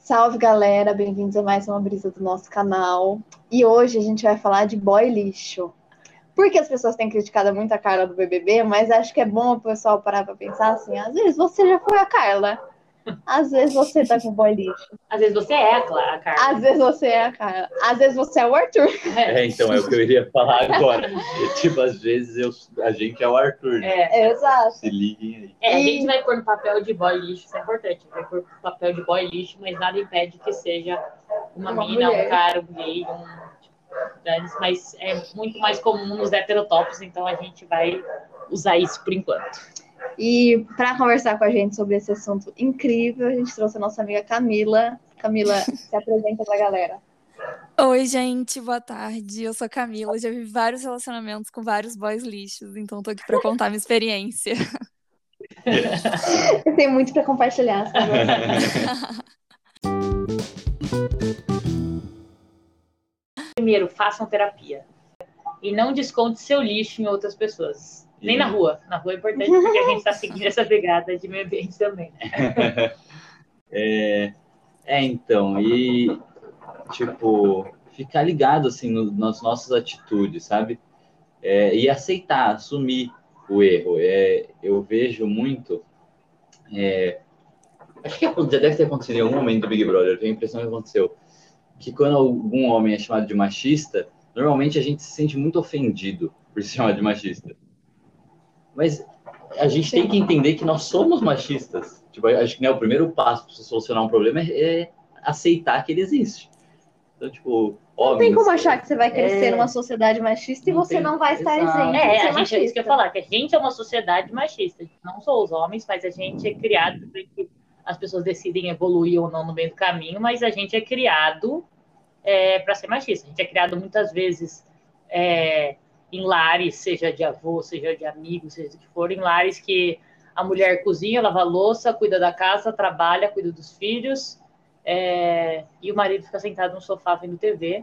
Salve, galera! Bem-vindos a mais uma brisa do nosso canal. E hoje a gente vai falar de boy lixo. Porque as pessoas têm criticado muito a Carla do BBB, mas acho que é bom o pessoal parar pra pensar assim, às vezes você já foi a Carla. Às vezes você tá com boy lixo. Às vezes você é a Carla. Às vezes você é a Carla. Às vezes você é o Arthur. Então, é o que eu iria falar agora. Tipo, às vezes a gente é o Arthur, né? Exato. Se liguem aí. A gente vai pôr no papel de boy lixo, isso é importante. Vai pôr no papel de boy lixo, mas nada impede que seja uma mina, mulher. Um cara, um gay, mas é muito mais comum nos heterotópicos, então a gente vai usar isso por enquanto. E para conversar com a gente sobre esse assunto incrível, a gente trouxe a nossa amiga Camila. Camila, se apresenta pra galera. Oi, gente, boa tarde. Eu sou a Camila, já vivi vários relacionamentos com vários boys lixos, então tô aqui pra contar minha experiência. Eu tenho muito para compartilhar. Primeiro, façam terapia. E não desconte seu lixo em outras pessoas. Nem na rua. Na rua é importante porque a gente está seguindo essa pegada de meio ambiente também. Então, e tipo, ficar ligado assim nas nossas atitudes, sabe? E aceitar, assumir o erro. Eu vejo muito. Acho que já deve ter acontecido em algum momento do Big Brother, eu tenho a impressão que aconteceu. Que quando algum homem é chamado de machista, normalmente a gente se sente muito ofendido por ser chamado de machista. Mas a gente tem que entender que nós somos machistas. Tipo, acho que, né, o primeiro passo para solucionar um problema é aceitar que ele existe. Então, tipo, não tem como achar que você vai crescer numa sociedade machista e você não vai estar isento de ser machista. É isso que eu ia falar, que a gente é uma sociedade machista. Não só os homens, mas a gente é criado para que as pessoas decidem evoluir ou não no meio do caminho, mas a gente é criado para ser machista. A gente é criado muitas vezes em lares, seja de avô, seja de amigo, seja do que for, em lares que a mulher cozinha, lava a louça, cuida da casa, trabalha, cuida dos filhos, e o marido fica sentado no sofá vendo TV,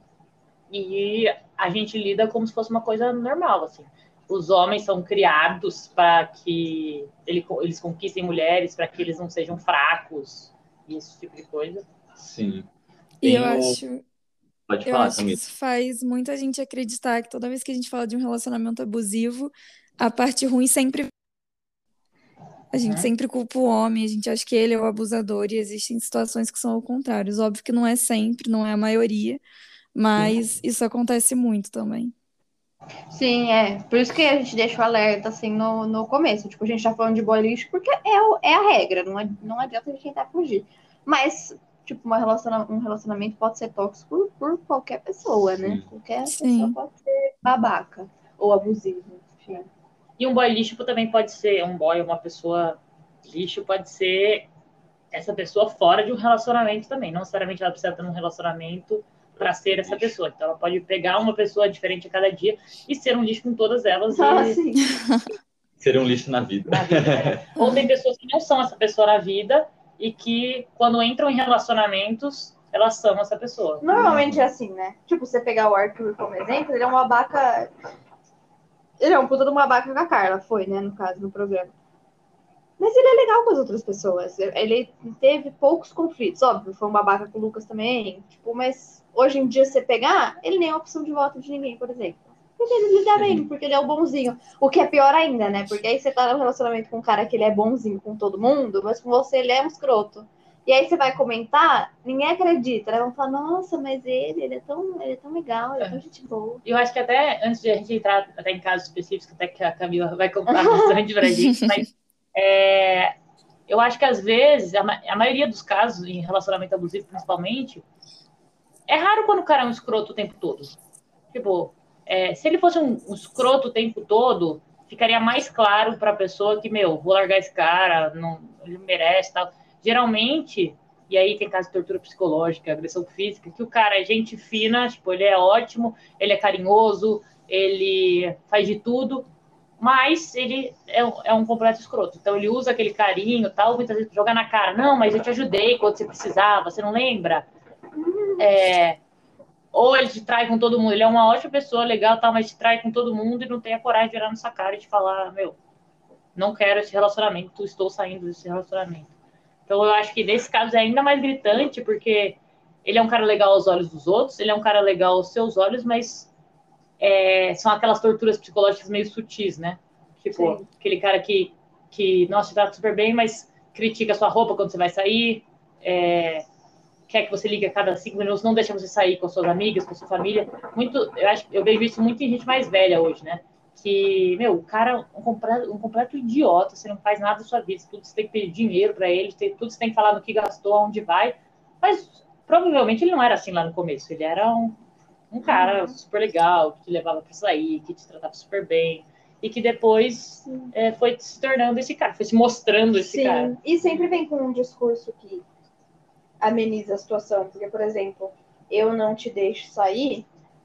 e a gente lida como se fosse uma coisa normal, assim. Os homens são criados para que eles conquistem mulheres, para que eles não sejam fracos, e esse tipo de coisa. Sim. E eu acho Camila. Que isso faz muita gente acreditar que toda vez que a gente fala de um relacionamento abusivo, a parte ruim sempre... A gente sempre culpa o homem, a gente acha que ele é o abusador, e existem situações que são ao contrário. Óbvio que não é sempre, não é a maioria, mas isso acontece muito também. Sim, por isso que a gente deixa o alerta assim no começo. Tipo, a gente tá falando de boy lixo porque é a regra, não adianta a gente tentar fugir. Mas, tipo, um relacionamento pode ser tóxico por qualquer pessoa, né? Qualquer pessoa pode ser babaca ou abusiva, enfim. E um boy lixo também pode ser, uma pessoa lixo pode ser essa pessoa fora de um relacionamento também. Não necessariamente ela precisa ter um relacionamento para ser essa pessoa. Então ela pode pegar uma pessoa diferente a cada dia e ser um lixo com todas elas. Sim. Ser um lixo na vida. Ou tem pessoas que não são essa pessoa na vida e que, quando entram em relacionamentos, elas são essa pessoa. Normalmente é assim, né? Tipo, você pegar o Arthur como exemplo, ele é um babaca... Ele é um puta de uma babaca com a Carla, foi, né, no caso, no programa. Mas ele é legal com as outras pessoas. Ele teve poucos conflitos. Óbvio, foi um babaca com o Lucas também. Tipo, mas hoje em dia, você pegar, ele nem é opção de voto de ninguém, por exemplo. Porque ele lida bem, porque ele é o bonzinho. O que é pior ainda, né? Porque aí você tá no relacionamento com um cara que ele é bonzinho com todo mundo, mas com você ele é um escroto. E aí você vai comentar, ninguém acredita, né? Vão falar, nossa, mas ele é tão legal, ele é tão gente boa. Eu acho que até, antes de a gente entrar até em casos específicos, até que a Camila vai contar bastante pra gente, mas eu acho que às vezes, a maioria dos casos, em relacionamento abusivo principalmente, é raro quando o cara é um escroto o tempo todo. Tipo, se ele fosse um escroto o tempo todo, ficaria mais claro pra pessoa que, vou largar esse cara, ele merece e tal. Geralmente, e aí tem caso de tortura psicológica, agressão física, que o cara é gente fina, tipo, ele é ótimo, ele é carinhoso, ele faz de tudo, mas ele é um completo escroto. Então ele usa aquele carinho e tal, muitas vezes joga na cara, não, mas eu te ajudei quando você precisava, você não lembra? Ou ele te trai com todo mundo, ele é uma ótima pessoa, legal, tal, mas te trai com todo mundo e não tem a coragem de virar na sua cara e de falar, não quero esse relacionamento, estou saindo desse relacionamento. Então eu acho que nesse caso é ainda mais gritante, porque ele é um cara legal aos olhos dos outros, ele é um cara legal aos seus olhos, mas são aquelas torturas psicológicas meio sutis, né? Tipo, Sim. aquele cara que, nossa, te trata super bem, mas critica a sua roupa quando você vai sair, quer que você ligue a cada 5 minutos, não deixa você sair com suas amigas, com sua família. Eu vejo isso muito em gente mais velha hoje, né? Que, meu, o cara é um completo idiota, você não faz nada da sua vida, tudo você tem que pedir dinheiro para ele, tudo você tem que falar no que gastou, aonde vai. Mas provavelmente ele não era assim lá no começo, ele era um cara super legal, que te levava para sair, que te tratava super bem, e que depois foi se tornando esse cara, foi se mostrando esse cara. E sempre vem com um discurso que ameniza a situação, porque, por exemplo, eu não te deixo sair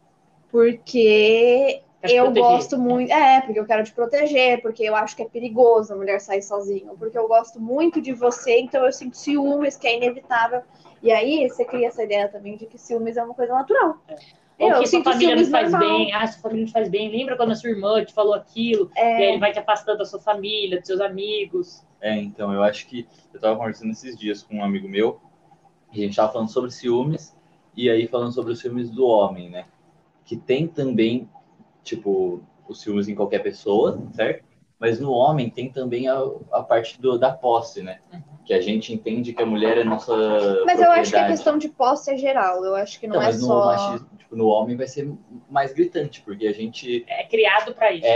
porque eu gosto muito, porque eu quero te proteger, porque eu acho que é perigoso a mulher sair sozinha, porque eu gosto muito de você, então eu sinto ciúmes, que é inevitável. E aí você cria essa ideia também de que ciúmes é uma coisa natural. Ou que sua família não faz bem, sua família não faz bem, lembra quando a sua irmã te falou aquilo, e aí ele vai te afastando da sua família, dos seus amigos. Então, eu acho que eu tava conversando esses dias com um amigo meu, e a gente tava falando sobre ciúmes, e aí falando sobre os ciúmes do homem, né? Que tem também, tipo, os ciúmes em qualquer pessoa, certo? Mas no homem tem também a parte da posse, né? Que a gente entende que a mulher é nossa Mas eu acho que a questão de posse é geral, eu acho que não é só... Mas no machismo, tipo, no homem vai ser mais gritante, porque a gente... É criado para isso.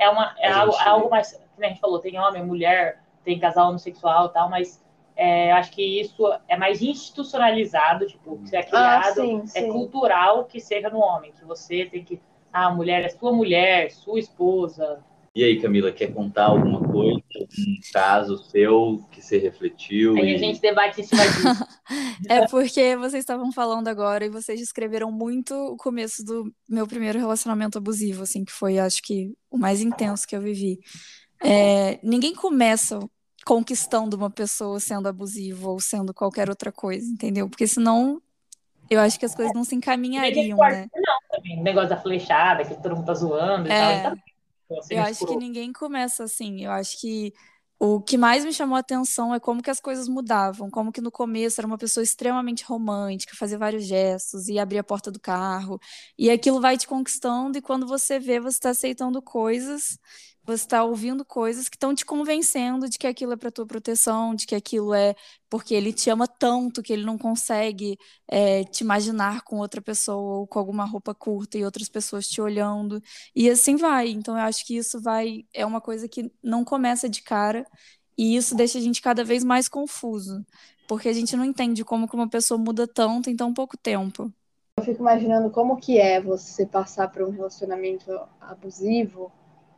Algo mais... Como a gente falou, tem homem, mulher, tem casal homossexual e tal, mas eu acho que isso é mais institucionalizado, tipo, que é criado, sim. cultural que seja no homem, que você tem que... a mulher é sua mulher, sua esposa. E aí, Camila, quer contar alguma coisa, um caso seu que você refletiu? Aí a gente debate em cima disso. É porque vocês estavam falando agora e vocês descreveram muito o começo do meu primeiro relacionamento abusivo, assim, que foi, acho que, o mais intenso que eu vivi. Ninguém começa conquistando uma pessoa sendo abusivo ou sendo qualquer outra coisa, entendeu? Porque senão eu acho que as coisas não se encaminhariam, né? Não, também. O negócio da flechada, que todo mundo tá zoando e tal. E tá eu acho que ninguém começa assim. Eu acho que o que mais me chamou a atenção é como que as coisas mudavam. Como que no começo era uma pessoa extremamente romântica, fazia vários gestos e abria a porta do carro. E aquilo vai te conquistando e quando você vê, você está aceitando coisas, você está ouvindo coisas que estão te convencendo de que aquilo é para tua proteção, de que aquilo é porque ele te ama tanto que ele não consegue te imaginar com outra pessoa ou com alguma roupa curta e outras pessoas te olhando. E assim vai. Então, eu acho que isso é uma coisa que não começa de cara, e isso deixa a gente cada vez mais confuso, porque a gente não entende como que uma pessoa muda tanto em tão pouco tempo. Eu fico imaginando como que é você passar por um relacionamento abusivo,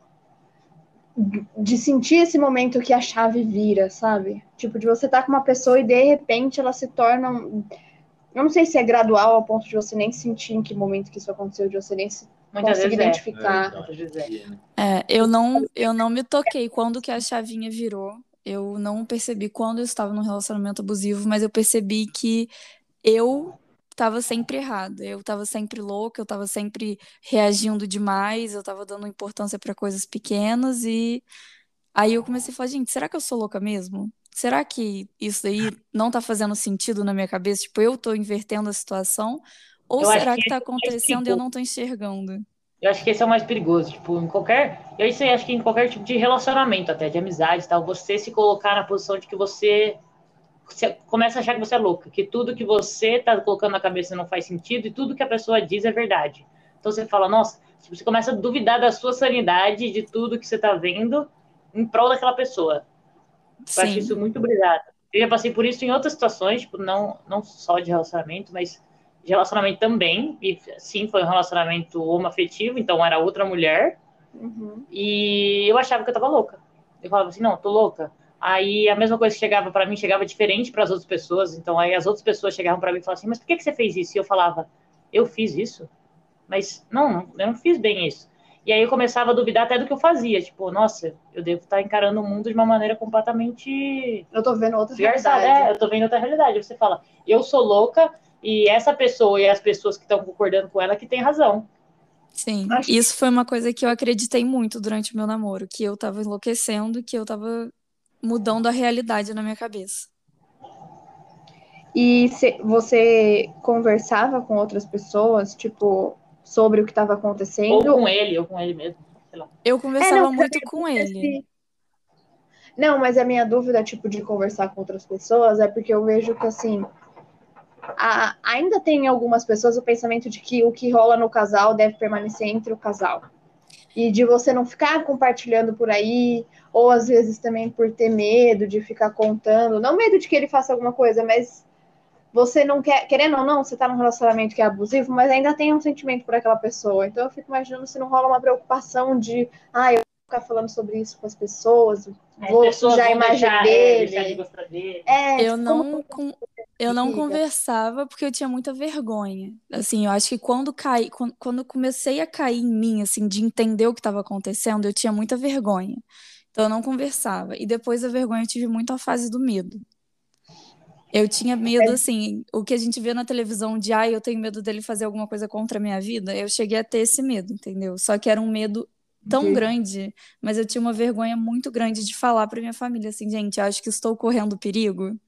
de sentir esse momento que a chave vira, sabe? Tipo, de você estar com uma pessoa e de repente ela se torna... Eu não sei se é gradual ao ponto de você nem sentir em que momento que isso aconteceu, de você nem conseguir identificar. Eu não me toquei quando que a chavinha virou. Eu não percebi quando eu estava num relacionamento abusivo, mas eu percebi que eu estava sempre errada. Eu estava sempre louca, eu estava sempre reagindo demais, eu estava dando importância para coisas pequenas e aí eu comecei a falar, gente, será que eu sou louca mesmo? Será que isso aí não tá fazendo sentido na minha cabeça? Tipo, eu tô invertendo a situação? Ou será que tá acontecendo e eu não tô enxergando? Eu acho que esse é o mais perigoso, tipo, acho que em qualquer tipo de relacionamento, até de amizade e tal, você se colocar na posição de que você começa a achar que você é louca, que tudo que você tá colocando na cabeça não faz sentido e tudo que a pessoa diz é verdade. Então você fala, nossa, você começa a duvidar da sua sanidade, de tudo que você tá vendo em prol daquela pessoa. Eu acho isso muito brilhante. Eu já passei por isso em outras situações, tipo, não só de relacionamento, mas de relacionamento também. E sim, foi um relacionamento homoafetivo, então era outra mulher. Uhum. E eu achava que eu tava louca. Eu falava assim, não, tô louca. Aí a mesma coisa que chegava para mim chegava diferente para as outras pessoas. Então aí as outras pessoas chegavam para mim e falavam assim, mas por que você fez isso? E eu falava, eu fiz isso? Mas não, eu não fiz bem isso. E aí eu começava a duvidar até do que eu fazia. Tipo, nossa, eu devo estar encarando o mundo de uma maneira completamente... Eu tô vendo outra realidade. Eu tô vendo outra realidade. Você fala, eu sou louca e essa pessoa e as pessoas que estão concordando com ela que tem razão. Sim, isso foi uma coisa que eu acreditei muito durante o meu namoro, que eu tava enlouquecendo, que eu tava mudando a realidade na minha cabeça. E você conversava com outras pessoas, tipo, sobre o que estava Ou acontecendo? com ele mesmo, sei lá. Eu Não, conversava mas a muito minha com dúvida é ele. Não, mas a minha dúvida, tipo, de conversar com outras pessoas é porque eu vejo que, assim, ainda tem em algumas pessoas o pensamento de que o que rola no casal deve permanecer entre o casal. E de você não ficar compartilhando por aí, ou às vezes também por ter medo de ficar contando. Não medo de que ele faça alguma coisa, mas você não quer, querendo ou não, você tá num relacionamento que é abusivo, mas ainda tem um sentimento por aquela pessoa. Então eu fico imaginando se não rola uma preocupação de, eu vou ficar falando sobre isso com as pessoas, As vou pessoas sujar a vão imagem deixar de dele. gostar dele. Eu Tipo, como não, eu não fica? conversava porque eu tinha muita vergonha. Assim, eu acho que quando eu comecei a cair em mim, assim, de entender o que estava acontecendo, eu tinha muita vergonha. Então eu não conversava. E depois da vergonha eu tive muito a fase do medo. Eu tinha medo, assim, o que a gente vê na televisão de, eu tenho medo dele fazer alguma coisa contra a minha vida. Eu cheguei a ter esse medo, entendeu? Só que era um medo tão De- grande, mas eu tinha uma vergonha muito grande de falar pra minha família, assim, gente, eu acho que estou correndo perigo.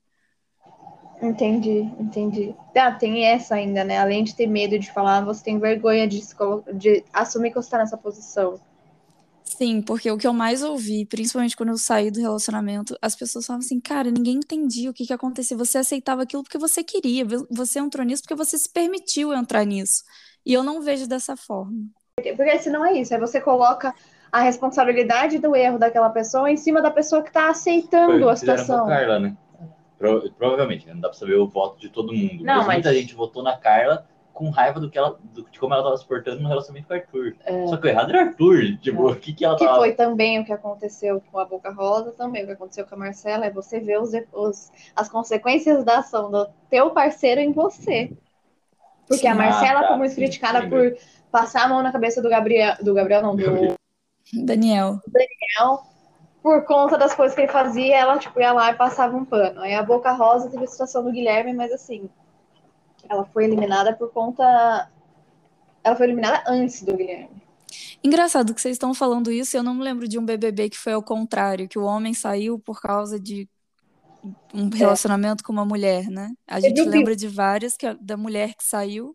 Entendi. Tem essa ainda, né? Além de ter medo de falar, você tem vergonha de assumir que você está nessa posição. Sim, porque o que eu mais ouvi, principalmente quando eu saí do relacionamento, as pessoas falavam assim, cara, ninguém entendia o que que acontecia. Você aceitava aquilo porque você queria, você entrou nisso porque você se permitiu entrar nisso. E eu não vejo dessa forma. Porque senão é isso, aí você coloca a responsabilidade do erro daquela pessoa em cima da pessoa que está Foi aceitando o a que fizeram com a situação. Carla, né? Provavelmente, né? Não dá pra saber o voto de todo mundo. Não, Mas mas muita gente votou na Carla com raiva de como ela tava se portando no relacionamento com o Arthur. Só que o errado era o Arthur. Tipo, o que ela Que tava. foi também o que aconteceu com a Boca Rosa, também o que aconteceu com a Marcela, é você ver as consequências da ação do teu parceiro em você. Porque a Sim, Marcela foi Tá, muito sim, criticada lembrei. por passar a mão na cabeça do Gabriel não, do Daniel. Daniel, por conta das coisas que ele fazia, ela tipo, ia lá e passava um pano. Aí a Boca Rosa teve a situação do Guilherme, mas assim, ela foi eliminada por conta. Ela foi eliminada antes do Guilherme. Engraçado que vocês estão falando isso, eu não me lembro de um BBB que foi ao contrário, que o homem saiu por causa de um É. relacionamento com uma mulher, né? A Teve gente o Bill. lembra de várias da mulher que saiu.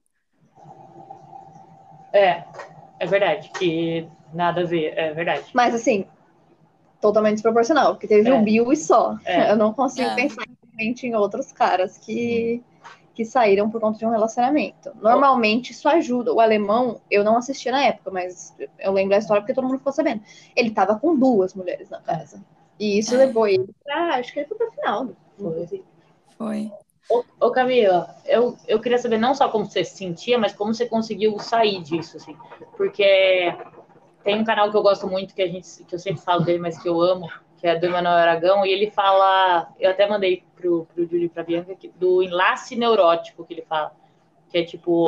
é verdade, que nada a ver, é verdade. Mas assim, totalmente desproporcional, porque teve o Bill e só. Eu não consigo É. pensar realmente em outros caras que saíram por conta de um relacionamento. Normalmente isso ajuda. O alemão, eu não assistia na época, mas eu lembro da história porque todo mundo ficou sabendo. Ele tava com 2 mulheres na casa. E isso levou ele pra. Acho que ele foi pra final. Foi. Ô Camila, eu queria saber não só como você se sentia, mas como você conseguiu sair disso, assim. Porque tem um canal que eu gosto muito, que eu sempre falo dele, mas que eu amo, que é do Emanuel Aragão, e ele fala, eu até mandei pro Júlio e pra Bianca, do enlace neurótico que ele fala. Que é tipo,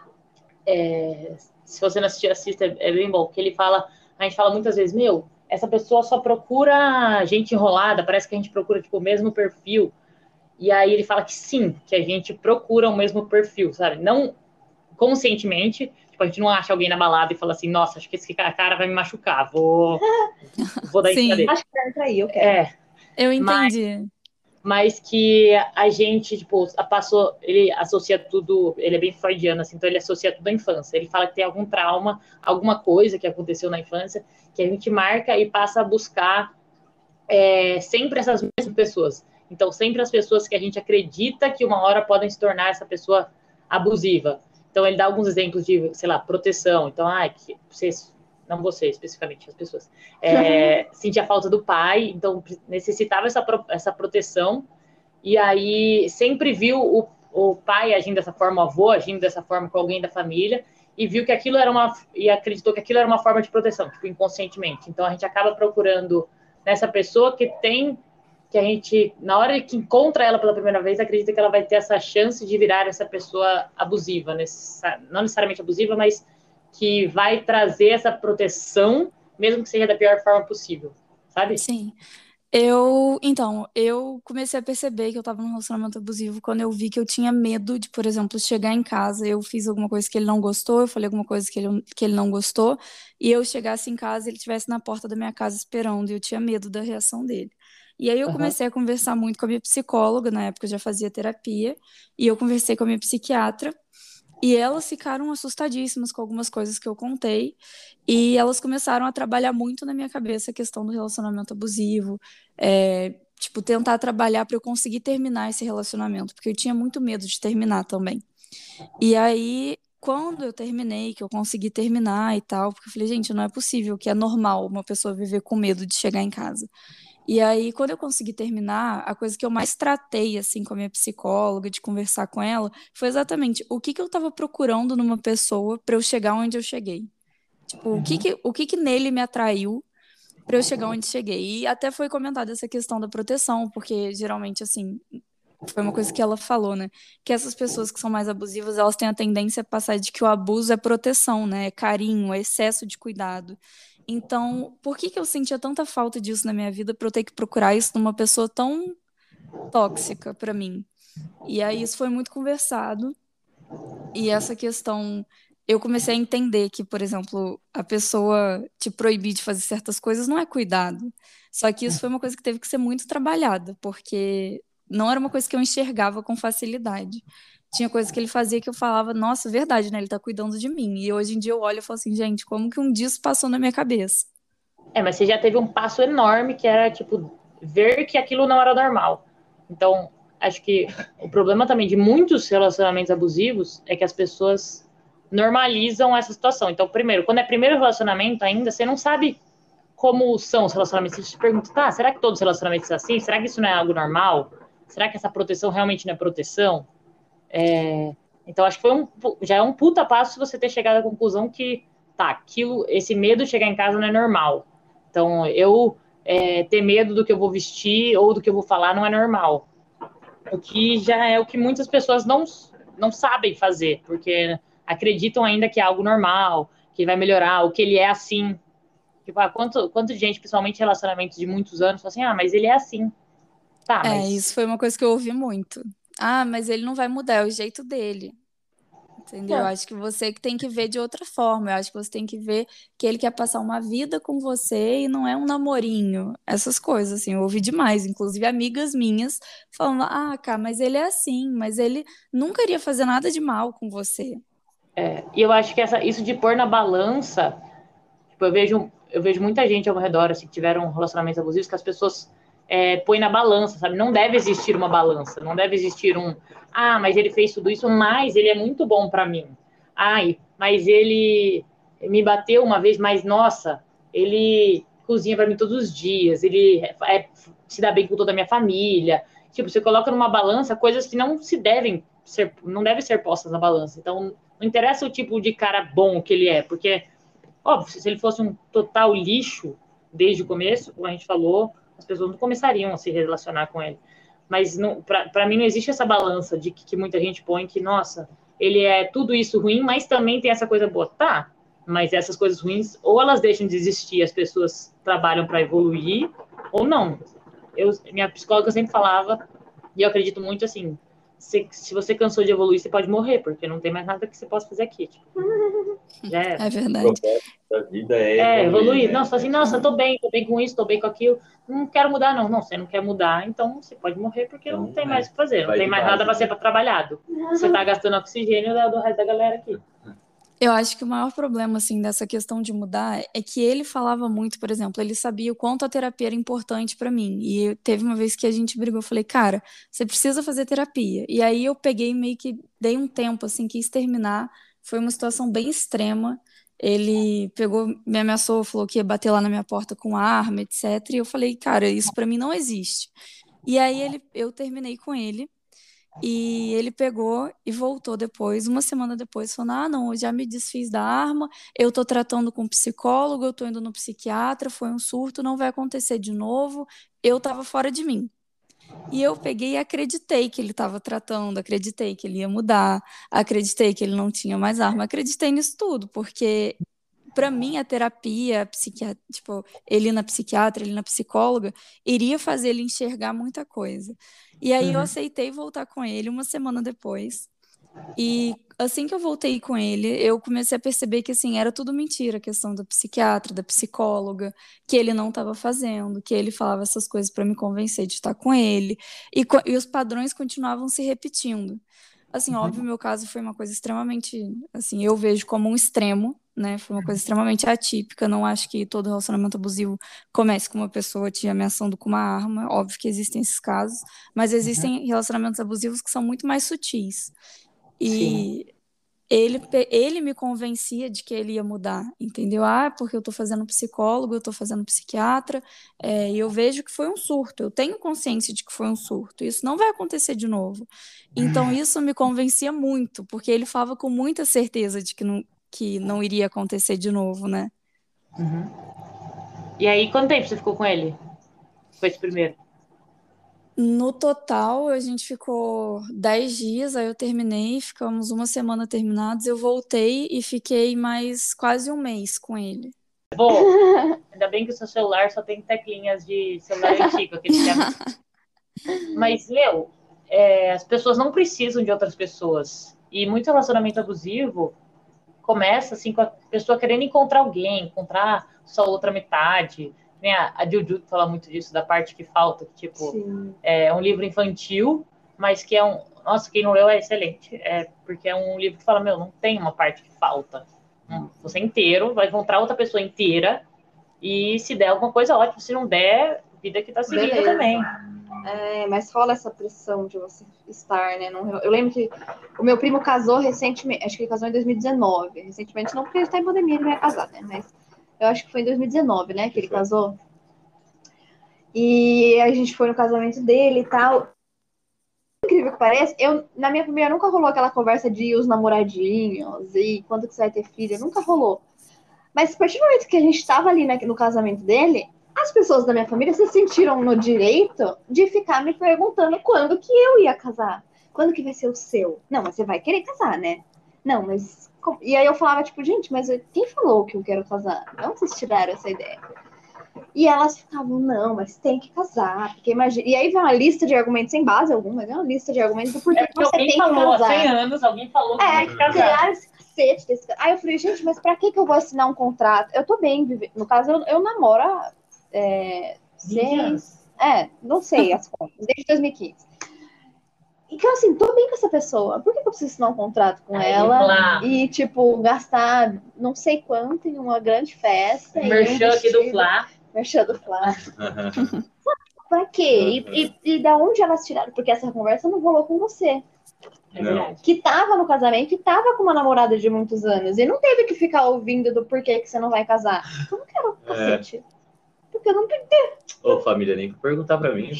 se você não assistir, assista, é bem bom. Que ele fala, a gente fala muitas vezes, essa pessoa só procura gente enrolada, parece que a gente procura tipo, o mesmo perfil. E aí ele fala que sim, que a gente procura o mesmo perfil, sabe? Não conscientemente, tipo, a gente não acha alguém na balada e fala assim, nossa, acho que esse cara vai me machucar, vou dar em cima Sim, dele. Acho que vai trair, eu quero. eu entendi. Mas que a gente, tipo, ele associa tudo, ele é bem freudiano, assim, então ele associa tudo à infância. Ele fala que tem algum trauma, alguma coisa que aconteceu na infância, que a gente marca e passa a buscar sempre essas mesmas pessoas. Então, sempre as pessoas que a gente acredita que uma hora podem se tornar essa pessoa abusiva. Então, ele dá alguns exemplos de, sei lá, proteção. Então, que vocês, não você especificamente, as pessoas, sentia falta do pai, então necessitava essa proteção, e aí sempre viu o pai agindo dessa forma, o avô agindo dessa forma com alguém da família, e viu que aquilo era e acreditou que aquilo era uma forma de proteção, tipo, inconscientemente. Então, a gente acaba procurando nessa pessoa que a gente, na hora que encontra ela pela primeira vez, acredita que ela vai ter essa chance de virar essa pessoa abusiva, não necessariamente abusiva, mas que vai trazer essa proteção, mesmo que seja da pior forma possível, sabe? Sim. Então, eu comecei a perceber que eu tava num relacionamento abusivo quando eu vi que eu tinha medo de, por exemplo, chegar em casa, eu fiz alguma coisa que ele não gostou, eu falei alguma coisa que ele não gostou, e eu chegasse em casa e ele estivesse na porta da minha casa esperando, e eu tinha medo da reação dele. E aí eu Aham. comecei a conversar muito com a minha psicóloga, na época eu já fazia terapia, e eu conversei com a minha psiquiatra, e elas ficaram assustadíssimas com algumas coisas que eu contei, e elas começaram a trabalhar muito na minha cabeça a questão do relacionamento abusivo, tipo, tentar trabalhar para eu conseguir terminar esse relacionamento, porque eu tinha muito medo de terminar também. E aí, quando eu terminei, que eu consegui terminar e tal, porque eu falei, gente, não é possível que é normal uma pessoa viver com medo de chegar em casa. E aí, quando eu consegui terminar, a coisa que eu mais tratei, assim, com a minha psicóloga, de conversar com ela, foi exatamente o que que eu estava procurando numa pessoa para eu chegar onde eu cheguei. Tipo, Uhum. o que que nele me atraiu para eu chegar onde cheguei. E até foi comentada essa questão da proteção, porque geralmente, assim, foi uma coisa que ela falou, né? Que essas pessoas que são mais abusivas, elas têm a tendência a passar de que o abuso é proteção, né? É carinho, é excesso de cuidado. Então, por que que eu sentia tanta falta disso na minha vida para eu ter que procurar isso numa pessoa tão tóxica para mim? E aí isso foi muito conversado. E essa questão, eu comecei a entender que, por exemplo, a pessoa te proibir de fazer certas coisas não é cuidado. Só que isso foi uma coisa que teve que ser muito trabalhada, porque não era uma coisa que eu enxergava com facilidade. Tinha coisas que ele fazia que eu falava, nossa, verdade, né? Ele tá cuidando de mim. E hoje em dia eu olho e falo assim, gente, como que um dia isso passou na minha cabeça? Mas você já teve um passo enorme que era, tipo, ver que aquilo não era normal. Então, acho que o problema também de muitos relacionamentos abusivos é que as pessoas normalizam essa situação. Então, primeiro, quando é primeiro relacionamento ainda, você não sabe como são os relacionamentos. Você se pergunta, tá, será que todos os relacionamentos são assim? Será que isso não é algo normal? Será que essa proteção realmente não é proteção? Então, acho que já é um puta passo você ter chegado à conclusão que, tá, esse medo de chegar em casa não é normal. Então, ter medo do que eu vou vestir ou do que eu vou falar não é normal. O que já é o que muitas pessoas não sabem fazer, porque acreditam ainda que é algo normal, que vai melhorar, ou que ele é assim. Tipo, quanto de gente, principalmente em relacionamentos de muitos anos, fala assim, mas ele é assim. Tá, É, isso mas... foi uma coisa que eu ouvi muito. Ah, mas ele não vai mudar, é o jeito dele. Entendeu? Eu Não. acho que você que tem que ver de outra forma. Eu acho que você tem que ver que ele quer passar uma vida com você e não é um namorinho. Essas coisas, assim, eu ouvi demais. Inclusive, amigas minhas falando: ah, cara, mas ele é assim, mas ele nunca iria fazer nada de mal com você. E eu acho que isso de pôr na balança. Tipo, eu vejo muita gente ao meu redor, assim, que tiveram relacionamentos abusivos, que as pessoas põem na balança, sabe? Não deve existir uma balança, não deve existir mas ele fez tudo isso, mas ele é muito bom pra mim. Ai, mas ele me bateu uma vez, mas nossa, ele cozinha pra mim todos os dias, ele se dá bem com toda a minha família. Tipo, você coloca numa balança coisas que não devem ser postas na balança. Então, não interessa o tipo de cara bom que ele é, porque óbvio, se ele fosse um total lixo desde o começo, como a gente falou, as pessoas não começariam a se relacionar com ele. Mas para mim não existe essa balança de que muita gente põe que, nossa, ele é tudo isso ruim, mas também tem essa coisa boa. Tá, mas essas coisas ruins, ou elas deixam de existir, as pessoas trabalham para evoluir, ou não. Minha psicóloga sempre falava, e eu acredito muito assim, se você cansou de evoluir, você pode morrer, porque não tem mais nada que você possa fazer aqui. Tipo, já era. É O verdade. propósito da vida é evoluir, Evoluir. né? Não, você fala assim, nossa, tô bem com isso, tô bem com aquilo. Não quero mudar, não. Não, você não quer mudar, então você pode morrer porque não Então, tem mais o que fazer, não vai tem de mais nada para base. ser trabalhado. Você tá gastando oxigênio do resto da galera aqui. Eu acho que o maior problema, assim, dessa questão de mudar é que ele falava muito, por exemplo, ele sabia o quanto a terapia era importante pra mim. E teve uma vez que a gente brigou, eu falei, cara, você precisa fazer terapia. E aí eu peguei meio que dei um tempo, assim, quis terminar. Foi uma situação bem extrema. Ele pegou, me ameaçou, falou que ia bater lá na minha porta com arma, etc. E eu falei, cara, isso pra mim não existe. E aí eu terminei com ele. E ele pegou e voltou depois, uma semana depois, falando: ah, não, eu já me desfiz da arma, eu tô tratando com um psicólogo, eu tô indo no psiquiatra, foi um surto, não vai acontecer de novo, eu tava fora de mim. E eu peguei e acreditei que ele estava tratando, acreditei que ele ia mudar, acreditei que ele não tinha mais arma, acreditei nisso tudo, porque para mim a terapia, a psiquiatra, tipo, ele na psiquiatra, ele na psicóloga, iria fazer ele enxergar muita coisa. E aí eu Uhum. aceitei voltar com ele uma semana depois. E assim que eu voltei com ele, eu comecei a perceber que, assim, era tudo mentira, a questão do psiquiatra, da psicóloga, que ele não estava fazendo, que ele falava essas coisas para me convencer de estar com ele, e os padrões continuavam se repetindo. Assim, óbvio, meu caso foi uma coisa extremamente, assim, eu vejo como um extremo, né? Foi uma coisa extremamente atípica. Não acho que todo relacionamento abusivo comece com uma pessoa te ameaçando com uma arma. Óbvio que existem esses casos, mas existem relacionamentos abusivos que são muito mais sutis. Sim. E ele me convencia de que ele ia mudar, entendeu? Ah, porque eu tô fazendo psicólogo, eu tô fazendo psiquiatra, e eu vejo que foi um surto, eu tenho consciência de que foi um surto, isso não vai acontecer de novo. Então isso me convencia muito, porque ele falava com muita certeza de que não iria acontecer de novo, né? E aí, quanto tempo você ficou com ele? Foi esse primeiro? No total, a gente ficou 10 dias, aí eu terminei, ficamos uma semana terminados, eu voltei e fiquei mais quase um mês com ele. Bom, ainda bem que o seu celular só tem teclinhas de celular antigo, aquele que é... Mas, meu, as pessoas não precisam de outras pessoas. E muito relacionamento abusivo começa assim com a pessoa querendo encontrar alguém, encontrar sua outra metade. Né? A Juju fala muito disso, da parte que falta, que, tipo, Sim. é um livro infantil, mas que é um... Nossa, quem não leu é excelente. Porque é um livro que fala, meu, não tem uma parte que falta. Você inteiro vai encontrar outra pessoa inteira e se der alguma coisa, ótimo. Se não der, vida que tá seguindo Beleza. também. Mas rola essa pressão de você estar, né? Eu lembro que o meu primo casou recentemente, acho que ele casou em 2019. Recentemente, não porque ele está em pandemia, ele não ia casar, né? Mas eu acho que foi em 2019, né, que ele casou. E a gente foi no casamento dele e tal. Incrível que pareça, na minha família nunca rolou aquela conversa de os namoradinhos e quando que você vai ter filho, nunca rolou. Mas a partir do momento que a gente estava ali no casamento dele, as pessoas da minha família se sentiram no direito de ficar me perguntando quando que eu ia casar. Quando que vai ser o seu? Não, mas você vai querer casar, né? Não, mas... E aí eu falava, tipo, gente, mas quem falou que eu quero casar? De onde vocês tiraram essa ideia? E elas ficavam, não, mas tem que casar, porque imagina... E aí vem uma lista de argumentos, sem base alguma, mas é uma lista de argumentos do porquê que você tem que casar. Alguém falou há 100 anos, alguém falou que tem que casar. Cacete desse... Aí eu falei, gente, mas pra que eu vou assinar um contrato? Eu tô bem vivendo. No caso, eu namoro há 20 anos. Não sei as contas, desde 2015. Então, assim, tô bem com essa pessoa. Por que eu preciso assinar um contrato com ela e, tipo, gastar não sei quanto em uma grande festa? Merchan aqui do Flá. Merchan do Flá. Pra quê? E da onde elas tiraram? Porque essa conversa não rolou com você. É verdade. Que tava no casamento e tava com uma namorada de muitos anos. E não teve que ficar ouvindo do porquê que você não vai casar. Eu não quero cacete. Porque eu não entendi. Ô, família, nem perguntar pra mim.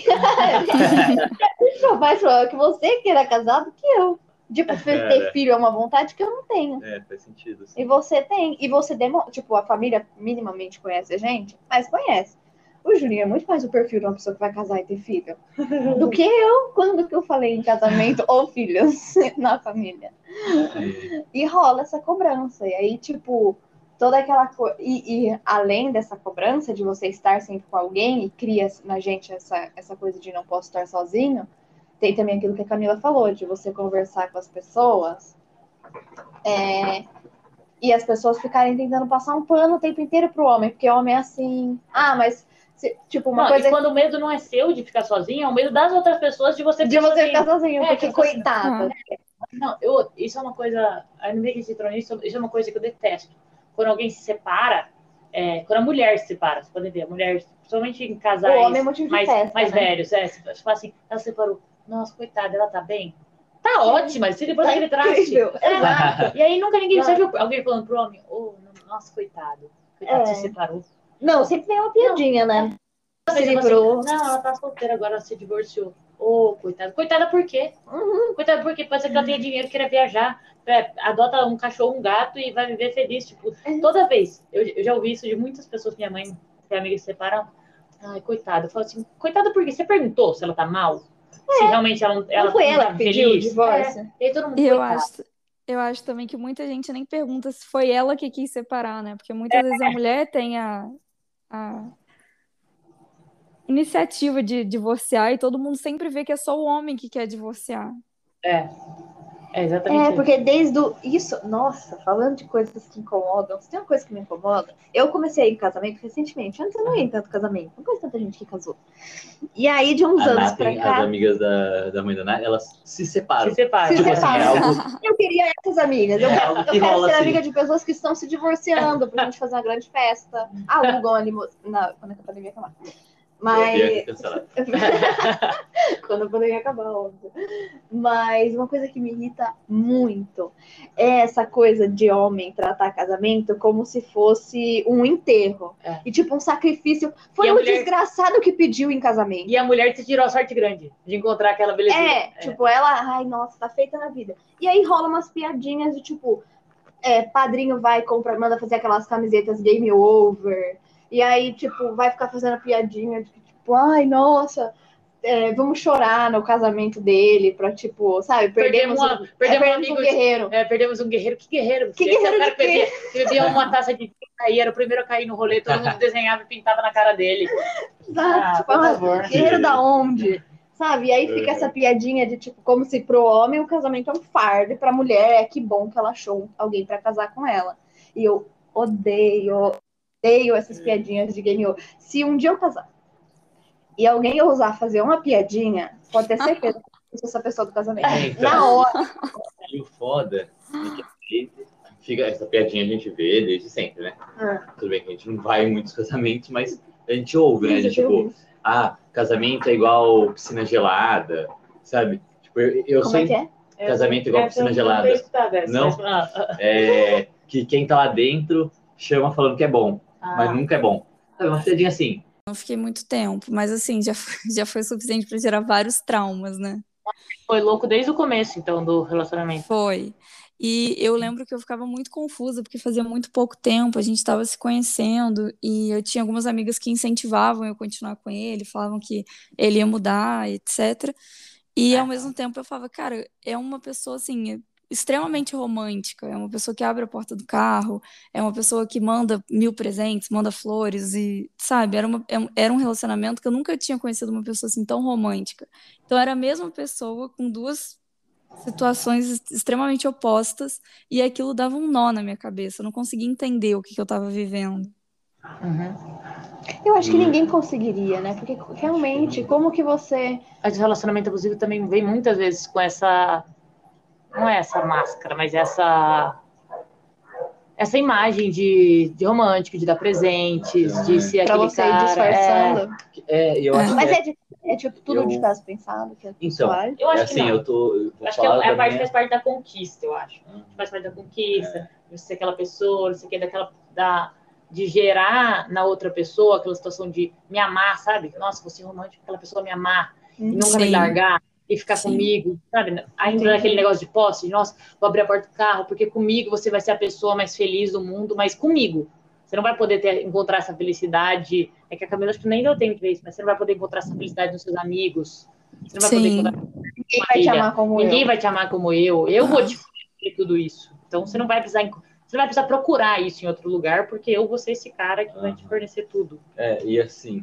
Mais provável que você queira casar do que eu. Tipo, ter filho é uma vontade que eu não tenho. Faz sentido. Sim. E você tem. E você demora. Tipo, a família minimamente conhece a gente, mas conhece. O Juninho é muito mais o perfil de uma pessoa que vai casar e ter filho do que eu, quando que eu falei em casamento ou filhos na família. E rola essa cobrança. E aí, tipo, toda aquela coisa. E além dessa cobrança de você estar sempre com alguém e cria na gente essa coisa de não posso estar sozinho, tem também aquilo que a Camila falou, de você conversar com as pessoas e as pessoas ficarem tentando passar um pano o tempo inteiro pro homem, porque o homem é assim. Ah, mas. Tipo, uma coisa. E quando o medo não é seu de ficar sozinho, é o medo das outras pessoas de você ficar sozinho. Porque, coitada. Não, isso é uma coisa. Ainda bem que se tornou isso é uma coisa que eu detesto. Quando alguém se separa, quando a mulher se separa, você pode ver, a mulher, principalmente em casais mais velhos, você fala assim, ela se separou, nossa, coitada, ela tá bem? Tá ótima, se depois aquele traste. Exato. E aí nunca ninguém você viu alguém falando pro homem, nossa, coitado, se separou. Não, sempre tem uma piadinha, né? Se livrou. Não, ela tá solteira agora, ela se divorciou. Coitada. Coitada por quê? Coitada por quê? Pode ser que ela tenha dinheiro, queira viajar, adota um cachorro, um gato e vai viver feliz. Tipo, toda vez. Eu já ouvi isso de muitas pessoas, minha mãe e amigas se separam. Ai, coitada. Eu falo assim, coitada por quê? Você perguntou se ela tá mal? Se realmente ela não foi ela que pediu o divórcio? E aí todo mundo, eu acho também que muita gente nem pergunta se foi ela que quis separar, né? Porque muitas vezes a mulher tem a iniciativa de divorciar e todo mundo sempre vê que é só o homem que quer divorciar. É exatamente isso. Porque isso, nossa, falando de coisas que incomodam, se tem uma coisa que me incomoda, eu comecei em casamento recentemente, antes eu não ia em tanto casamento, não conheço tanta gente que casou. E aí, de uns A anos Nath, pra as cá, amigas da mãe da Nath, elas se separam. Se separa. Tipo assim, é algo, eu queria essas amigas, eu algo que quero rola ser assim. amiga de pessoas que estão se divorciando pra gente fazer uma grande festa, alugam a limusine, quando a pandemia acabar. Viagem Mas, cancelada. quando a pandemia acabar, óbvio. Mas uma coisa que me irrita muito é essa coisa de homem tratar casamento como se fosse um enterro. É. E tipo, um sacrifício. Foi E a um mulher- desgraçado que pediu em casamento. E a mulher te tirou a sorte grande de encontrar aquela belezinha. Tipo, ela, ai, nossa, tá feita na vida. E aí rola umas piadinhas de tipo, padrinho vai comprar, manda fazer aquelas camisetas game over. E aí, tipo, vai ficar fazendo piadinha de que, tipo, ai, nossa, vamos chorar no casamento dele pra, tipo, sabe, perdemos um amigo guerreiro. Perdemos um guerreiro. Que guerreiro? Que Esse é o guerreiro cara de que quê? bebia uma taça de vinho aí, era o primeiro a cair no rolê, todo mundo desenhava e pintava na cara dele. Tipo, por favor. guerreiro da onde? Sabe? E aí fica essa piadinha de, tipo, como se pro homem o casamento é um fardo e pra mulher que bom que ela achou alguém pra casar com ela. E eu odeio essas piadinhas de game over. Se um dia eu casar e alguém ousar fazer uma piadinha, pode ter certeza que eu sou essa pessoa do casamento. Então, Na hora. e o foda é que fica, essa piadinha a gente vê desde sempre, né? Tudo bem que a gente não vai em muitos casamentos, mas a gente ouve, né? De, tipo, casamento é igual piscina gelada, sabe? Tipo, eu Como é que é? Casamento igual piscina gelada. Não, que quem tá lá dentro chama falando que é bom, mas nunca é bom. É uma piadinha assim. Não fiquei muito tempo, mas assim, já foi suficiente para gerar vários traumas, né? Foi louco desde o começo, então, do relacionamento. Foi. E eu lembro que eu ficava muito confusa, porque fazia muito pouco tempo, a gente estava se conhecendo, e eu tinha algumas amigas que incentivavam eu a continuar com ele, falavam que ele ia mudar, etc. E ao mesmo tempo eu falava, cara, é uma pessoa assim, extremamente romântica, é uma pessoa que abre a porta do carro, é uma pessoa que manda 1000 presentes, manda flores, e sabe, era um relacionamento que eu nunca tinha conhecido uma pessoa assim tão romântica. Então era a mesma pessoa com duas situações extremamente opostas, e aquilo dava um nó na minha cabeça, eu não conseguia entender o que eu estava vivendo. Eu acho que ninguém conseguiria, né? Porque realmente, como que você. Mas o relacionamento abusivo também vem muitas vezes com essa. Não é essa máscara, mas essa imagem de romântico, de dar presentes, de ser Pra aquele você ir cara. disfarçando. Eu acho Mas que é tipo tudo de caso pensado, que é então, pessoal. Eu acho assim, que não. eu vou acho que falar da faz parte da conquista, eu acho. Faz parte da conquista, de você ser aquela pessoa, você quer de gerar na outra pessoa aquela situação de me amar, sabe? Nossa, vou ser romântico, aquela pessoa me amar e nunca me Sim. largar e ficar Sim. comigo, sabe? Ainda naquele negócio de posse, de, nossa, vou abrir a porta do carro, porque comigo você vai ser a pessoa mais feliz do mundo, mas comigo. Você não vai poder encontrar essa felicidade. É que a Camila acho que nem deu tempo de ver isso, mas você não vai poder encontrar essa felicidade nos seus amigos. Você não vai poder encontrar. Ninguém vai te amar como Ninguém eu. vai te amar como eu. Eu vou te fazer tudo isso. Então você não vai precisar procurar isso em outro lugar, porque eu vou ser esse cara que vai te fornecer tudo. E assim,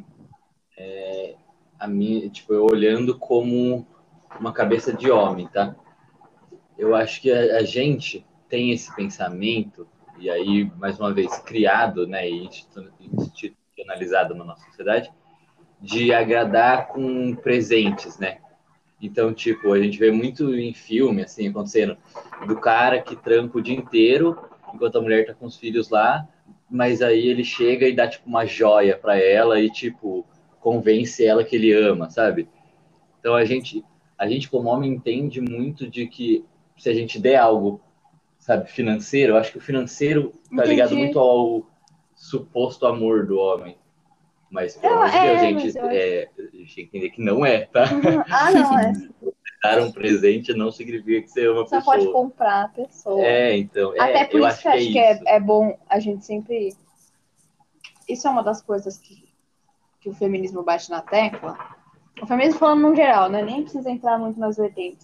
a minha, tipo, eu olhando como uma cabeça de homem, tá? Eu acho que a gente tem esse pensamento, e aí, mais uma vez, criado, né, e institucionalizado na nossa sociedade, de agradar com presentes, né? Então, tipo, a gente vê muito em filme, assim, acontecendo, do cara que tranca o dia inteiro, enquanto a mulher tá com os filhos lá, mas aí ele chega e dá, tipo, uma joia para ela e, tipo, convence ela que ele ama, sabe? Então, a gente como homem, entende muito de que se a gente der algo, sabe, financeiro, eu acho que o financeiro tá ligado muito ao suposto amor do homem. Mas, pelo amor de Deus, gente, a gente tem que entender que não é, tá? Não, Dar um presente não significa que você ama a pessoa. Você pode comprar a pessoa. Então. Até por eu isso que eu acho que isso. é bom a gente sempre. Isso é uma das coisas que o feminismo bate na tecla. O feminismo falando no geral, né? Nem precisa entrar muito nas vertentes.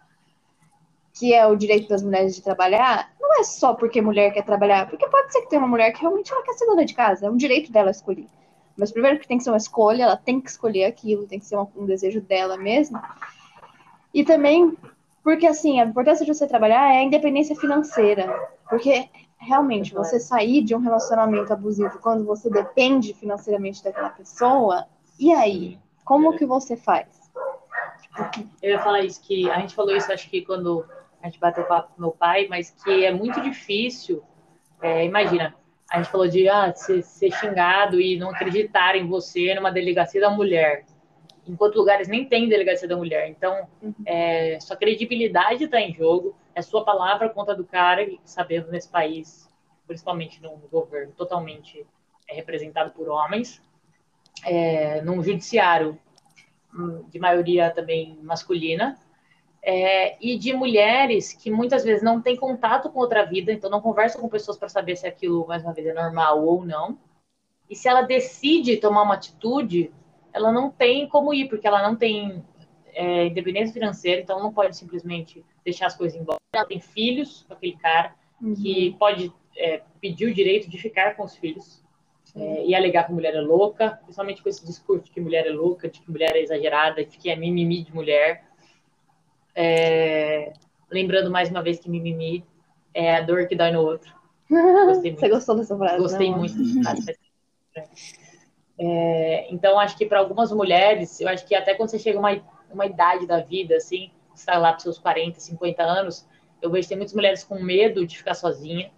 Que é o direito das mulheres de trabalhar. Não é só porque mulher quer trabalhar. Porque pode ser que tenha uma mulher que realmente ela quer ser dona de casa. É um direito dela escolher. Mas primeiro que tem que ser uma escolha, ela tem que escolher aquilo, tem que ser um desejo dela mesma. E também Porque, assim, a importância de você trabalhar é a independência financeira. Porque, realmente, você sair de um relacionamento abusivo quando você depende financeiramente daquela pessoa, e aí? Sim. Como que você faz? Eu ia falar isso, que a gente falou isso, acho que quando a gente bateu papo com meu pai, mas que é muito difícil. Imagina, a gente falou de ser xingado e não acreditar em você numa delegacia da mulher. Enquanto lugares nem tem delegacia da mulher. Então, sua credibilidade está em jogo, é sua palavra contra do cara, e sabemos nesse país, principalmente no governo, totalmente representado por homens, num judiciário de maioria também masculina, e de mulheres que muitas vezes não têm contato com outra vida, então não conversam com pessoas para saber se aquilo, mais uma vez, é normal ou não. E se ela decide tomar uma atitude, ela não tem como ir, porque ela não tem independência financeira, então não pode simplesmente deixar as coisas embora. Ela tem filhos com aquele cara, que pode pedir o direito de ficar com os filhos, e alegar que a mulher é louca, principalmente com esse discurso de que mulher é louca, de que mulher é exagerada, de que é mimimi de mulher. Lembrando mais uma vez que mimimi é a dor que dói no outro. Gostei muito. Você gostou dessa frase? Gostei muito dessa frase. Então, acho que para algumas mulheres, eu acho que até quando você chega a uma idade da vida, assim, você está lá para os seus 40, 50 anos, eu vejo que tem muitas mulheres com medo de ficar sozinha.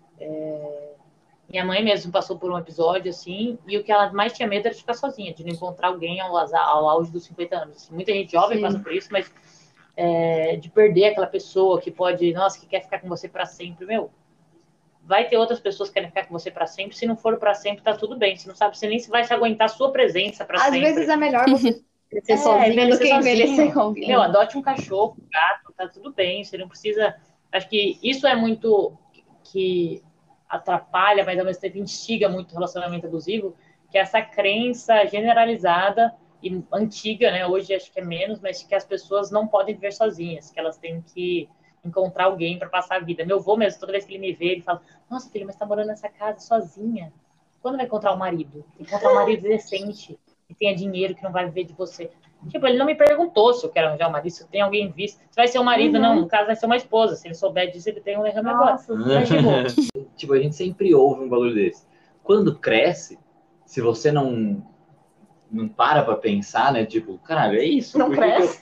Minha mãe mesmo passou por um episódio, assim, e o que ela mais tinha medo era de ficar sozinha, de não encontrar alguém ao auge dos 50 anos. Assim, muita gente jovem passa por isso, mas de perder aquela pessoa que pode, nossa, que quer ficar com você para sempre, meu. Vai ter outras pessoas que querem ficar com você para sempre. Se não for para sempre, tá tudo bem. Você não sabe, você nem se vai se aguentar a sua presença para sempre. Às vezes é melhor você crescer sozinho do que envelhecer com alguém. Meu, adote um cachorro, um gato, tá tudo bem. Você não precisa. Acho que isso é muito que atrapalha, mas ao mesmo tempo instiga muito o relacionamento abusivo, que é essa crença generalizada e antiga, né? Hoje acho que é menos, mas que as pessoas não podem viver sozinhas, que elas têm que encontrar alguém para passar a vida. Meu avô mesmo, toda vez que ele me vê, ele fala: nossa, filho, mas tá morando nessa casa sozinha. Quando vai encontrar um marido? Encontrar um marido decente, que tenha dinheiro, que não vai viver de você. Tipo, ele não me perguntou se eu quero arranjar um marido, se eu tenho alguém em vista. Se vai ser um marido, não. No caso, vai ser uma esposa. Se ele souber disso, ele tem um derrame agora. Mas, tipo, a gente sempre ouve um bagulho desse. Quando cresce, se você não para pensar, né? Tipo, caralho, é isso? Não cresce.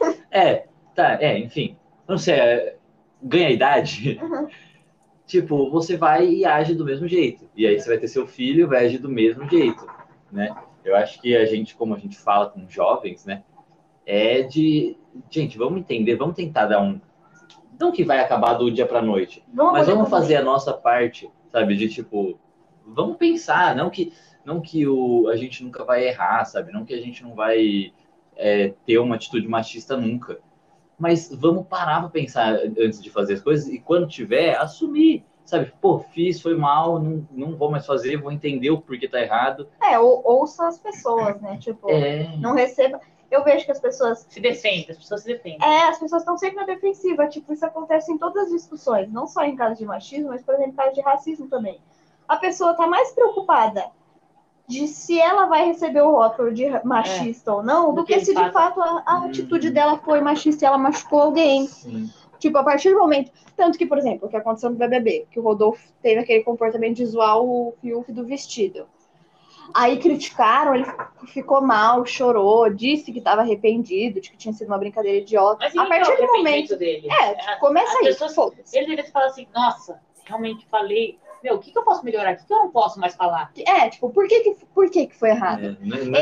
Enfim. Não sei, ganha idade. Tipo, você vai e age do mesmo jeito. E aí você vai ter seu filho, vai agir do mesmo jeito, né? Eu acho que a gente, como a gente fala com jovens, né? Gente, vamos entender, vamos tentar dar não que vai acabar do dia pra noite, mas vamos fazer a nossa parte, sabe? De tipo, vamos pensar, não que a gente nunca vai errar, sabe? Não que a gente não vai ter uma atitude machista nunca. Mas vamos parar para pensar antes de fazer as coisas e quando tiver, assumir, sabe? Pô, fiz, foi mal, não vou mais fazer, vou entender o porquê tá errado. Ouça as pessoas, né? Tipo, não receba... Eu vejo que as pessoas... se defendem, as pessoas se defendem. As pessoas estão sempre na defensiva. Tipo, isso acontece em todas as discussões. Não só em casos de machismo, mas, por exemplo, em casos de racismo também. A pessoa tá mais preocupada de se ela vai receber o rótulo de machista ou não, do que se de fato a atitude dela foi machista e ela machucou alguém. Sim. Tipo, a partir do momento... Tanto que, por exemplo, o que aconteceu no BBB, que o Rodolfo teve aquele comportamento de zoar o Fiuk do vestido. Aí criticaram, ele ficou mal, chorou, disse que estava arrependido, de que tinha sido uma brincadeira idiota. Mas a partir do momento dele. Começa aí, foda-se. Ele deveria falar assim: nossa, realmente falei... Meu, o que eu posso melhorar? O que eu não posso mais falar? Tipo, por que foi errado?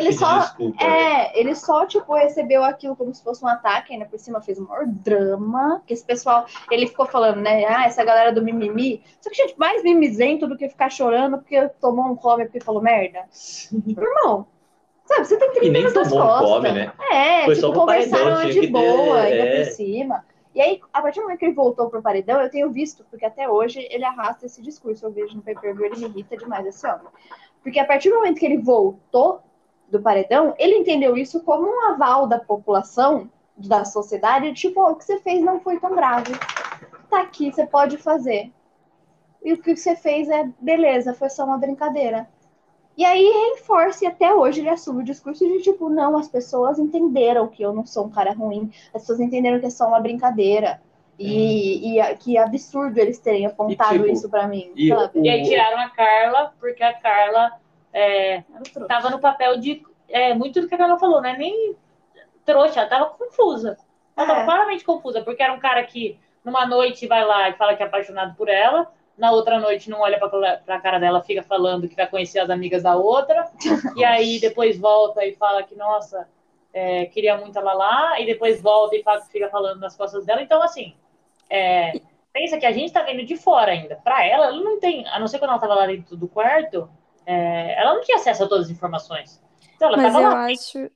Ele só, tipo, recebeu aquilo como se fosse um ataque, ainda por cima fez um maior drama, que esse pessoal, ele ficou falando, né, essa galera do mimimi, só que, gente, mais mimizento do que ficar chorando porque tomou um come porque falou merda. Irmão, sabe, você tem 30 anos nas costas. Come, né? Foi tipo, conversaram de boa, ainda por cima. E aí, a partir do momento que ele voltou pro paredão, eu tenho visto, porque até hoje ele arrasta esse discurso. Eu vejo no pay-per-view, ele me irrita demais, esse homem. Porque a partir do momento que ele voltou do paredão, ele entendeu isso como um aval da população, da sociedade, tipo, o que você fez não foi tão grave. Tá aqui, você pode fazer. E o que você fez beleza, foi só uma brincadeira. E aí reforça, e até hoje ele assume o discurso de tipo, não, as pessoas entenderam que eu não sou um cara ruim, as pessoas entenderam que é só uma brincadeira. Que absurdo eles terem apontado tipo, isso pra mim, e sabe? E aí tiraram a Carla, porque a Carla Era um trouxa. tava no papel de. Muito do que a Carla falou, né? Nem trouxa, ela tava confusa. Ela tava claramente confusa, porque era um cara que numa noite vai lá e fala que é apaixonado por ela, na outra noite não olha pra cara dela, fica falando que vai conhecer as amigas da outra, e aí depois volta e fala que, nossa, queria muito ela lá, e depois volta e fica falando nas costas dela. Então, assim, pensa que a gente tá vendo de fora ainda. Pra ela não tem, a não ser quando ela tava lá dentro do quarto, ela não tinha acesso a todas as informações. Então ela Mas tava eu lá, acho,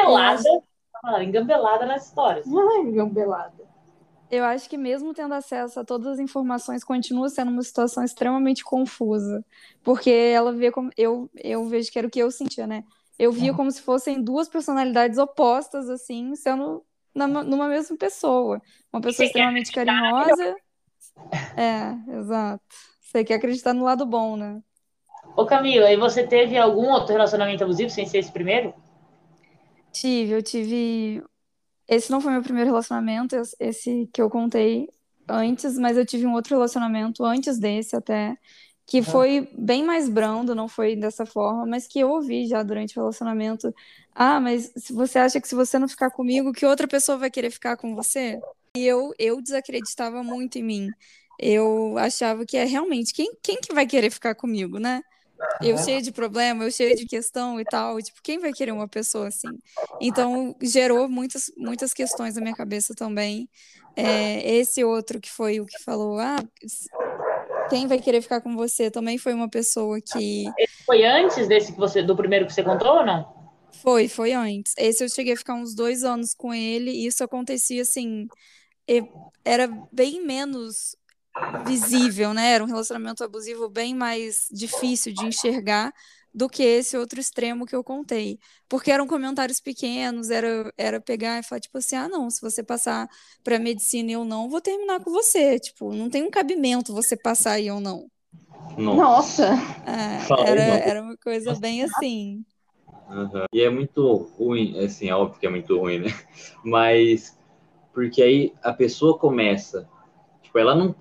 engambelada nas histórias. Ai, engambelada. eu acho que mesmo tendo acesso a todas as informações, continua sendo uma situação extremamente confusa. Porque ela vê como. Eu vejo que era o que eu sentia, né? Eu via como se fossem duas personalidades opostas, assim, sendo numa mesma pessoa. Uma pessoa Você quer extremamente carinhosa. Exato. Você quer acreditar no lado bom, né? Ô Camila, e você teve algum outro relacionamento abusivo sem ser esse primeiro? Eu tive. Esse não foi meu primeiro relacionamento, esse que eu contei antes, mas eu tive um outro relacionamento antes desse até, que foi bem mais brando, não foi dessa forma, mas que eu ouvi já durante o relacionamento. Ah, mas se você acha que se você não ficar comigo, que outra pessoa vai querer ficar com você? E eu desacreditava muito em mim. Eu achava que realmente, quem que vai querer ficar comigo, né? Eu cheia de problema, eu cheia de questão e tal, tipo, quem vai querer uma pessoa assim? Então, gerou muitas questões na minha cabeça também. Esse outro que foi o que falou, quem vai querer ficar com você? Também foi uma pessoa que Foi antes do primeiro que você contou ou não? foi antes. Esse eu cheguei a ficar uns 2 anos com ele, e isso acontecia assim, era bem menos visível, né? Era um relacionamento abusivo bem mais difícil de enxergar do que esse outro extremo que eu contei. Porque eram comentários pequenos, era pegar e falar, tipo assim, não, se você passar para medicina e eu não, vou terminar com você. Tipo, não tem um cabimento você passar e eu não. Nossa! Era uma coisa bem assim. Uhum. E é muito ruim, assim, é óbvio que é muito ruim, né? Mas porque aí a pessoa começa, tipo, ela não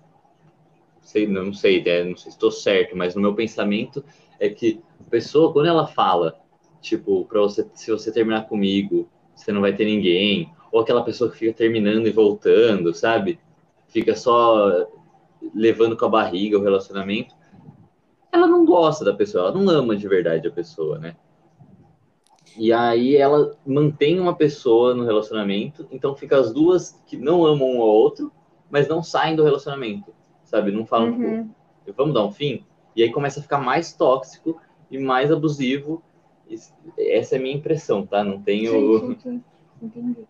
sei, não sei, não sei se estou certo, mas no meu pensamento é que a pessoa, quando ela fala, tipo, para você, se você terminar comigo, você não vai ter ninguém, ou aquela pessoa que fica terminando e voltando, sabe? Fica só levando com a barriga o relacionamento. Ela não gosta da pessoa, ela não ama de verdade a pessoa, né? E aí ela mantém uma pessoa no relacionamento, então fica as duas que não amam um ao outro, mas não saem do relacionamento, sabe? Não falam, tipo, vamos dar um fim? E aí começa a ficar mais tóxico e mais abusivo. Essa é a minha impressão, tá? Não tenho... Sim. Entendi.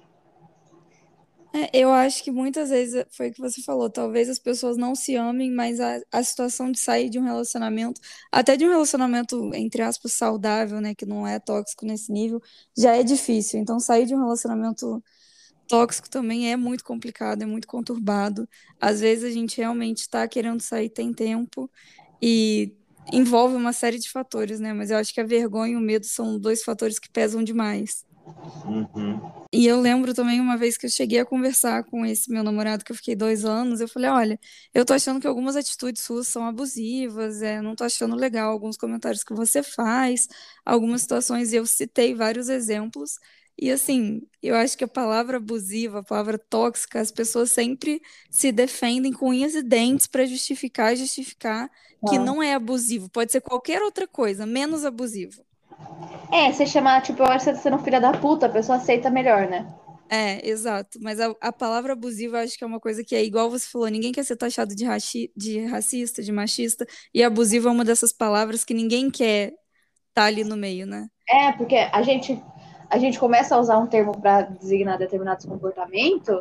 Eu acho que muitas vezes foi o que você falou, talvez as pessoas não se amem, mas a situação de sair de um relacionamento, até de um relacionamento, entre aspas, saudável, né, que não é tóxico nesse nível, já é difícil. Então, sair de um relacionamento tóxico também é muito complicado, é muito conturbado. Às vezes a gente realmente está querendo sair, tem tempo, e envolve uma série de fatores, né? Mas eu acho que a vergonha e o medo são dois fatores que pesam demais. Uhum. E eu lembro também uma vez que eu cheguei a conversar com esse meu namorado, que eu fiquei 2 anos, eu falei, olha, eu tô achando que algumas atitudes suas são abusivas, não tô achando legal alguns comentários que você faz, algumas situações, e eu citei vários exemplos, e assim, eu acho que a palavra abusiva, a palavra tóxica, as pessoas sempre se defendem com unhas e dentes para justificar que não é abusivo, pode ser qualquer outra coisa, menos abusivo. Você chamar, tipo, eu acho que você tá sendo filha da puta, a pessoa aceita melhor, né? Exato. Mas a palavra abusiva, eu acho que é uma coisa que é igual você falou, ninguém quer ser taxado de racista, de machista, e abusivo é uma dessas palavras que ninguém quer estar ali no meio, né? Porque a gente começa a usar um termo para designar determinados comportamentos,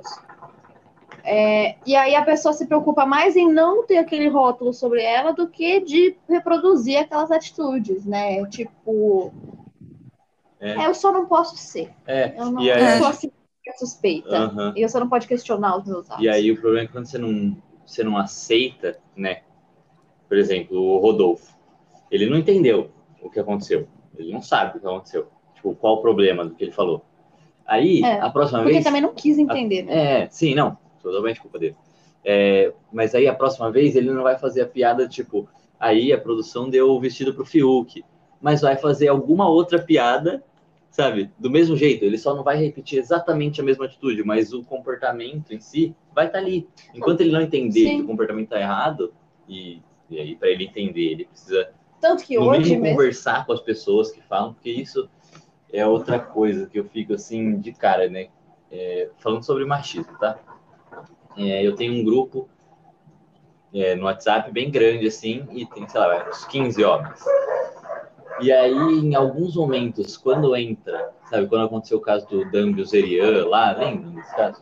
e aí a pessoa se preocupa mais em não ter aquele rótulo sobre ela do que de reproduzir aquelas atitudes, né? Tipo, eu só não posso ser. Eu sou assim, suspeita. Uhum. E você não pode questionar os meus atos. E aí o problema é quando você não aceita, né? Por exemplo, o Rodolfo. Ele não entendeu o que aconteceu. Ele não sabe o que aconteceu. Tipo, qual o problema do que ele falou. Aí, a próxima Porque vez... também não quis entender, né? Sim, não. Totalmente culpa dele. Mas aí, a próxima vez, ele não vai fazer a piada, tipo... Aí, a produção deu o vestido pro Fiuk. Mas vai fazer alguma outra piada, sabe? Do mesmo jeito. Ele só não vai repetir exatamente a mesma atitude, mas o comportamento em si vai estar ali. Enquanto ele não entender que o comportamento tá errado, e aí, para ele entender, ele precisa... Tanto que no hoje mínimo mesmo... conversar com as pessoas que falam, porque isso é outra coisa que eu fico assim de cara, né? Falando sobre machismo, tá? Eu tenho um grupo no WhatsApp bem grande assim e tem, sei lá, uns 15 homens. E aí, em alguns momentos, quando entra, sabe, quando aconteceu o caso do Dan Bilzerian lá, lembra desse caso?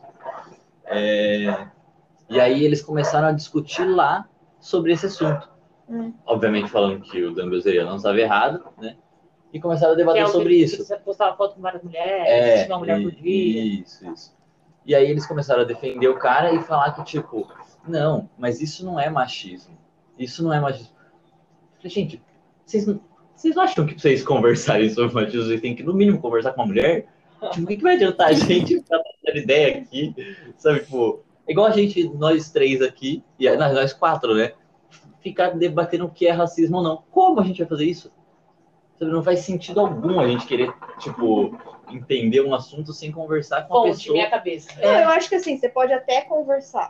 E aí eles começaram a discutir lá sobre esse assunto. Obviamente falando que o Dan Bilzerian não estava errado, né? E começaram a debater sobre isso. Você postava foto com várias mulheres, uma mulher por dia. Isso. E aí eles começaram a defender o cara e falar que, tipo, não, mas isso não é machismo. Isso não é machismo. Eu falei, gente, vocês não acham que pra vocês conversarem sobre machismo, vocês têm que, no mínimo, conversar com uma mulher? Tipo, o que vai adiantar a gente ficar dando ideia aqui? Sabe, tipo, igual a gente, nós três aqui, e nós quatro, né? Ficar debatendo o que é racismo ou não. Como a gente vai fazer isso? Não faz sentido algum a gente querer, tipo, entender um assunto sem conversar com a pessoa. Minha cabeça. Não, eu acho que assim, você pode até conversar,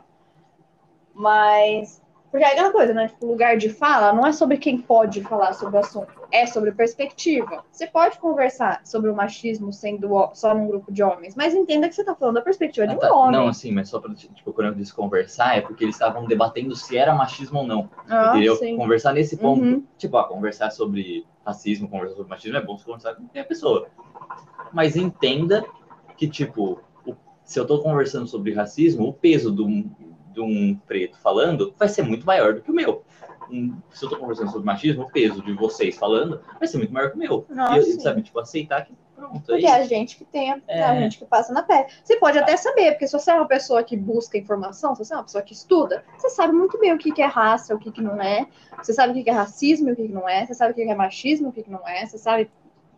mas... Porque é aquela coisa, né? Tipo, lugar de fala não é sobre quem pode falar sobre o assunto, é sobre perspectiva. Você pode conversar sobre o machismo sendo só num grupo de homens, mas entenda que você tá falando da perspectiva de um homem. Não, assim, mas só pra, tipo, quando eu disse conversar, é porque eles estavam debatendo se era machismo ou não. Entendeu? Sim. Conversar nesse ponto. Tipo, conversar sobre racismo, conversar sobre machismo é bom você conversar com qualquer pessoa. Mas entenda que, tipo, se eu tô conversando sobre racismo, o peso de um preto falando vai ser muito maior do que o meu. Se eu tô conversando sobre machismo, o peso de vocês falando vai ser muito maior que o meu. E, sabe, tipo, aceitar que pronto. Porque é a gente que tem, a gente que passa na pele. Você pode até saber, porque se você é uma pessoa que busca informação, se você é uma pessoa que estuda, você sabe muito bem o que é raça, o que não é. Você sabe o que é racismo e o que não é. Você sabe o que é machismo e o que não é. Você sabe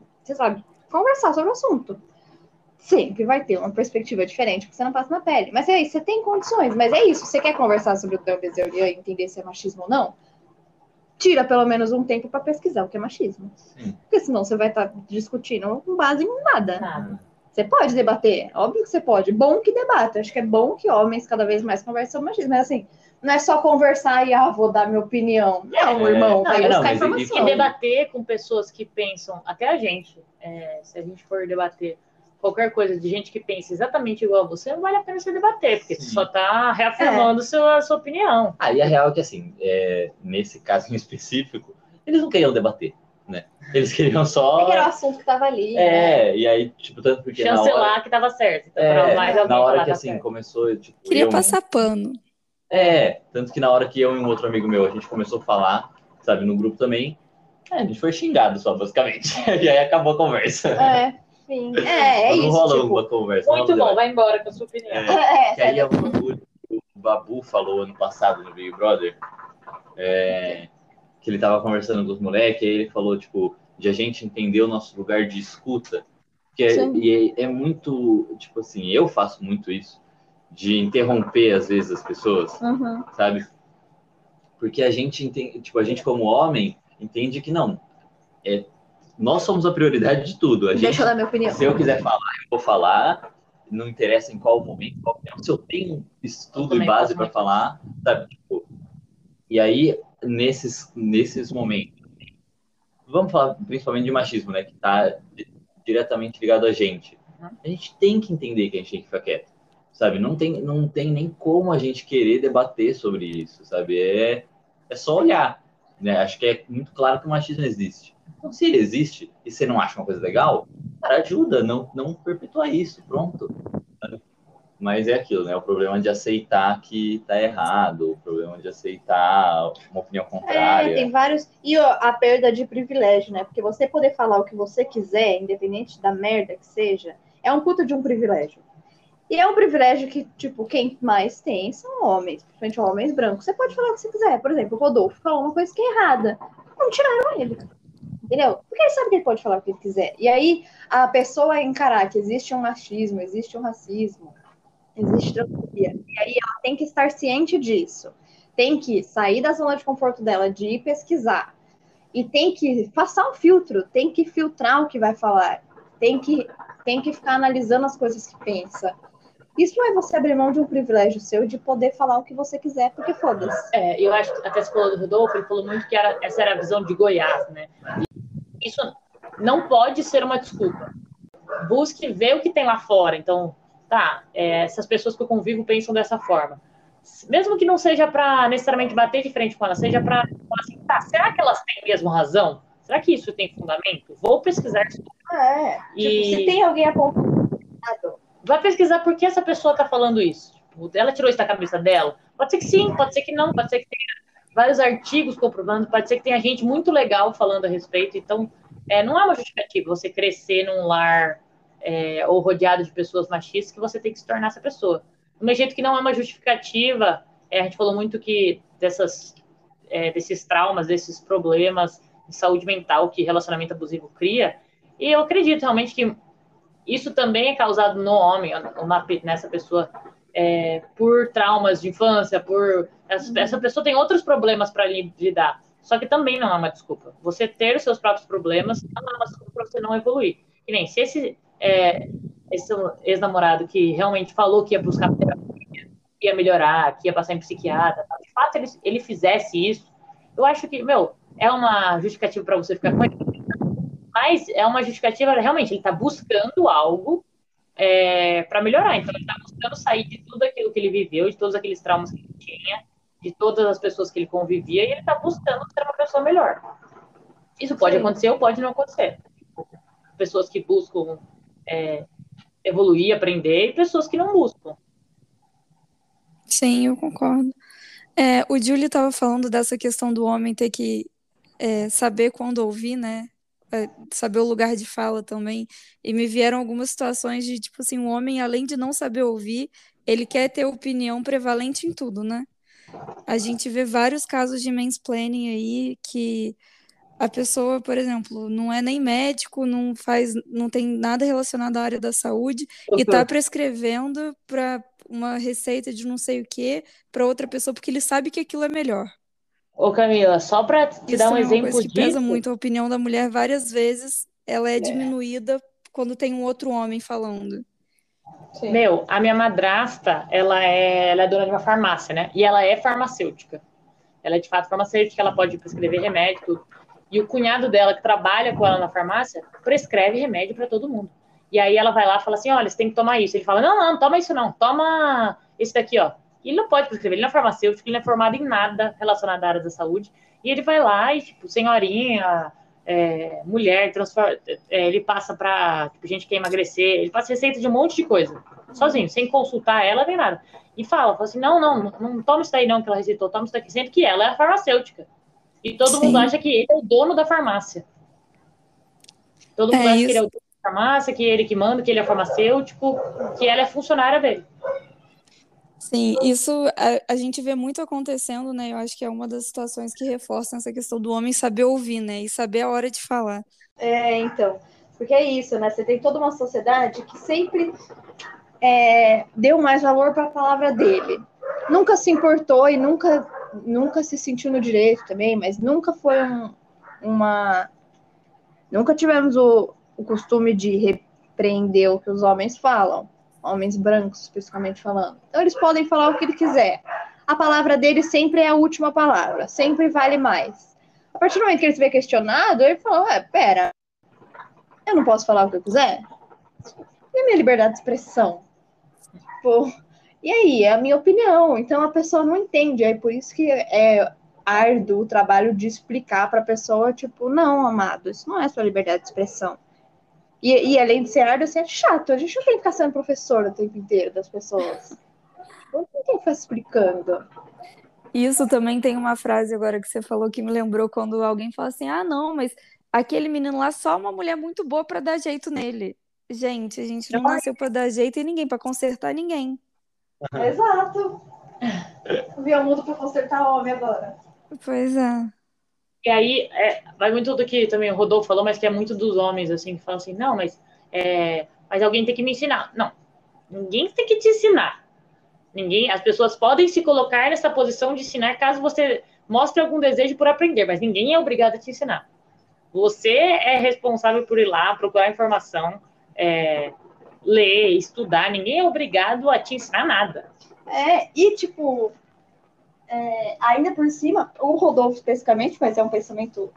conversar sobre o assunto. Sempre vai ter uma perspectiva diferente, porque você não passa na pele. Mas aí, você tem condições. Mas é isso, você quer conversar sobre o Dan Bilzerian e entender se é machismo ou não? Tira pelo menos um tempo para pesquisar o que é machismo. Sim. Porque senão você vai estar discutindo com base em nada. Você pode debater, óbvio que você pode. Bom que debata. Acho que é bom que homens cada vez mais conversem sobre machismo. Mas assim, não é só conversar e vou dar minha opinião. Não, irmão, vai buscar informação. E debater com pessoas que pensam, até a gente, se a gente for debater qualquer coisa de gente que pensa exatamente igual a você, não vale a pena você debater, porque você só está reafirmando a sua opinião. E a real é que, assim, nesse caso em específico, eles não queriam debater, né? Eles queriam só... que era o assunto que tava ali. E aí, tipo, tanto porque chancelar na hora... que tava certo. Então, na hora que, assim, começou... Tipo, queria passar pano. Tanto que na hora que eu e um outro amigo meu, a gente começou a falar, sabe, no grupo também, a gente foi xingado só, basicamente. E aí acabou a conversa. Sim. É isso. Não rolou uma conversa. Muito bom, vai embora com a sua opinião. Que aí o Babu falou ano passado no Big Brother, que ele tava conversando com os moleques, aí ele falou, tipo, de a gente entender o nosso lugar de escuta. E é muito, tipo assim, eu faço muito isso, de interromper, às vezes, as pessoas, sabe? Porque a gente entende, tipo, a gente como homem, entende que não, nós somos a prioridade de tudo. Deixa eu dar minha opinião. Se eu quiser falar, eu vou falar. Não interessa em qual momento, qual tempo. Se eu tenho estudo e base para falar, sabe? Tipo, e aí, nesses momentos, vamos falar principalmente de machismo, né? Que está diretamente ligado a gente. A gente tem que entender que a gente tem que ficar quieto, sabe? Não tem nem como a gente querer debater sobre isso, sabe? É só olhar, né? Acho que é muito claro que o machismo existe. Então, se ele existe e você não acha uma coisa legal, cara, ajuda, não perpetuar isso, pronto. Mas é aquilo, né? O problema de aceitar que tá errado, o problema de aceitar uma opinião contrária. Tem vários... E a perda de privilégio, né? Porque você poder falar o que você quiser, independente da merda que seja, é um puta de um privilégio. E é um privilégio que, tipo, quem mais tem são homens, principalmente homens brancos. Você pode falar o que você quiser. Por exemplo, o Rodolfo falou uma coisa que é errada. Não tiraram ele. Entendeu? Porque ele sabe que ele pode falar o que ele quiser. E aí, a pessoa encarar que existe um machismo, existe um racismo, existe transfobia. E aí, ela tem que estar ciente disso. Tem que sair da zona de conforto dela, de ir pesquisar. E tem que passar um filtro, tem que filtrar o que vai falar. Tem que ficar analisando as coisas que pensa. Isso não é você abrir mão de um privilégio seu de poder falar o que você quiser, porque foda-se. Eu acho que até você falou do Rodolfo, ele falou muito que essa era a visão de Goiás, né? E isso não pode ser uma desculpa. Busque ver o que tem lá fora. Então, essas pessoas que eu convivo pensam dessa forma. Mesmo que não seja para necessariamente bater de frente com elas, seja para falar assim, será que elas têm mesmo razão? Será que isso tem fundamento? Vou pesquisar isso. Se tem alguém apontando, vai pesquisar por que essa pessoa está falando isso. Tipo, ela tirou isso da cabeça dela? Pode ser que sim, pode ser que não, pode ser que tenha vários artigos comprovando, pode ser que tenha gente muito legal falando a respeito. Então, não é uma justificativa você crescer num lar ou rodeado de pessoas machistas que você tem que se tornar essa pessoa. Do mesmo jeito que não é uma justificativa, a gente falou muito que desses traumas, desses problemas de saúde mental que relacionamento abusivo cria, e eu acredito realmente que isso também é causado no homem, nessa pessoa, por traumas de infância, essa pessoa tem outros problemas para lidar. Só que também não é uma desculpa. Você ter os seus próprios problemas não é uma desculpa para você não evoluir. E nem se esse ex-namorado que realmente falou que ia buscar terapia, que ia melhorar, que ia passar em psiquiatra, de fato ele fizesse isso, eu acho que, é uma justificativa para você ficar com ele. Mas é uma justificativa, realmente, ele está buscando algo para melhorar. Então, ele está buscando sair de tudo aquilo que ele viveu, de todos aqueles traumas que ele tinha, de todas as pessoas que ele convivia, e ele está buscando ser uma pessoa melhor. Isso pode acontecer ou pode não acontecer. Pessoas que buscam evoluir, aprender, e pessoas que não buscam. Sim, eu concordo. O Júlio estava falando dessa questão do homem ter que saber quando ouvir, né? Saber o lugar de fala também. E me vieram algumas situações de, tipo assim, um homem, além de não saber ouvir, ele quer ter opinião prevalente em tudo, né? A gente vê vários casos de mansplaining aí que a pessoa, por exemplo, não é nem médico, não tem nada relacionado à área da saúde e tá prescrevendo para uma receita de não sei o que para outra pessoa porque ele sabe que aquilo é melhor. Ô Camila, só para te dar um Isso é uma exemplo coisa que pesa disso, muito. A opinião da mulher, várias vezes, ela é diminuída quando tem um outro homem falando. Sim. a minha madrasta, ela é dona de uma farmácia, né? E ela é farmacêutica. Ela é de fato farmacêutica, ela pode prescrever remédio, tudo. E o cunhado dela, que trabalha com ela na farmácia, prescreve remédio para todo mundo. E aí ela vai lá e fala assim, olha, você tem que tomar isso. Ele fala, não toma isso não, toma esse daqui, ó. E ele não pode prescrever, ele não é farmacêutico, ele não é formado em nada relacionado à área da saúde. E ele vai lá e, tipo, senhorinha, mulher, ele passa para gente que quer emagrecer, ele passa receita de um monte de coisa, sozinho, sem consultar ela nem nada. E fala assim, não toma isso daí não que ela receitou, toma isso daqui, sendo que ela é a farmacêutica. E todo mundo acha que ele é o dono da farmácia. Todo mundo acha que ele é o dono da farmácia, que ele que manda, que ele é farmacêutico, que ela é funcionária dele. Sim, isso a gente vê muito acontecendo, né? Eu acho que é uma das situações que reforçam essa questão do homem saber ouvir, né? E saber a hora de falar. Então. Porque é isso, né? Você tem toda uma sociedade que sempre deu mais valor para a palavra dele. Nunca se importou e nunca se sentiu no direito também, mas nunca foi Nunca tivemos o costume de repreender o que os homens falam. Homens brancos, especificamente falando. Então, eles podem falar o que ele quiser. A palavra dele sempre é a última palavra. Sempre vale mais. A partir do momento que ele se vê questionado, ele fala, pera, eu não posso falar o que eu quiser? E a minha liberdade de expressão? Pô, e aí? É a minha opinião. Então, a pessoa não entende. É por isso que é árduo o trabalho de explicar para a pessoa, tipo, não, amado, isso não é sua liberdade de expressão. E além de ser árduo, assim, é chato. A gente não tem que ficar sendo professor o tempo inteiro das pessoas. Não tem que ficar explicando. Isso também tem uma frase agora que você falou que me lembrou quando alguém fala assim, não, mas aquele menino lá só uma mulher muito boa para dar jeito nele. Gente, a gente não nasceu para dar jeito em ninguém, para consertar ninguém. Exato. Vi o mundo para consertar homem agora. Pois é. E aí, vai muito do que também o Rodolfo falou, mas que é muito dos homens, assim, que falam assim, não, mas alguém tem que me ensinar. Não, ninguém tem que te ensinar. As pessoas podem se colocar nessa posição de ensinar caso você mostre algum desejo por aprender, mas ninguém é obrigado a te ensinar. Você é responsável por ir lá, procurar informação, ler, estudar. Ninguém é obrigado a te ensinar nada. E tipo, ainda por cima, o Rodolfo especificamente, mas é um pensamento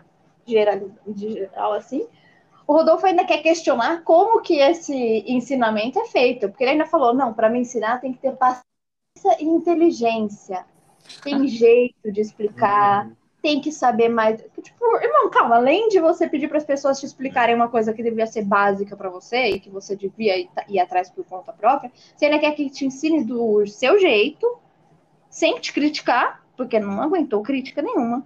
geral assim, o Rodolfo ainda quer questionar como que esse ensinamento é feito, porque ele ainda falou, não, para me ensinar tem que ter paciência e inteligência, tem jeito de explicar, tem que saber mais. Tipo, irmão, calma, além de você pedir para as pessoas te explicarem uma coisa que devia ser básica para você e que você devia ir atrás por conta própria, você ainda quer que te ensine do seu jeito, sem te criticar, porque não aguentou crítica nenhuma.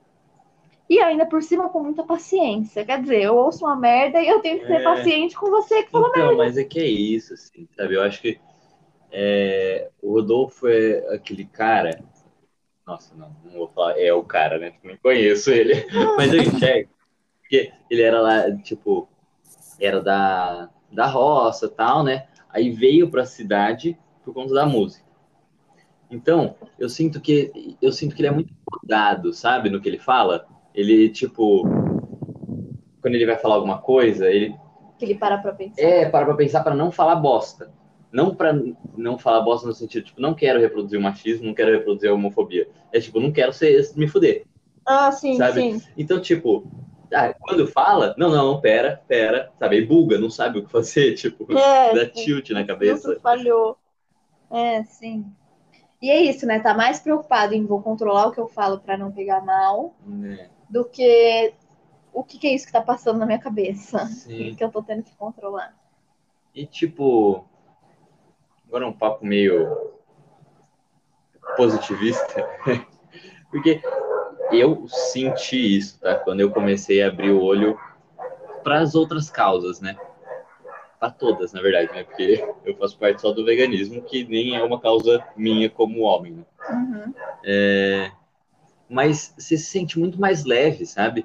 E ainda por cima com muita paciência. Quer dizer, eu ouço uma merda e eu tenho que ser paciente com você que falou merda. Então, mas é que é isso, assim, sabe? Eu acho que o Rodolfo é aquele cara. Nossa, não vou falar, é o cara, né? Nem conheço ele. Mas eu enxergo. Porque ele era lá, tipo, era da roça e tal, né? Aí veio pra cidade por conta da música. Então, eu sinto que ele é muito cuidado, sabe, no que ele fala. Ele, tipo, quando ele vai falar alguma coisa, ele Que ele para pra pensar. para pra pensar para não falar bosta. Não para não falar bosta no sentido, tipo, não quero reproduzir o machismo, não quero reproduzir a homofobia. É tipo, não quero me fuder. Sim, Sabe? sim. Então, tipo, quando fala, não, pera, sabe? Ele buga, não sabe o que fazer, tipo, dá tilt na cabeça. Falhou. Sim. E é isso, né? Tá mais preocupado em vou controlar o que eu falo pra não pegar mal do que o que é isso que tá passando na minha cabeça. Sim. Que eu tô tendo que controlar. E, tipo, agora um papo meio positivista, porque eu senti isso, tá? Quando eu comecei a abrir o olho para as outras causas, né? Para todas, na verdade, né? Porque eu faço parte só do veganismo, que nem é uma causa minha como homem, né? Uhum. Mas você se sente muito mais leve, sabe?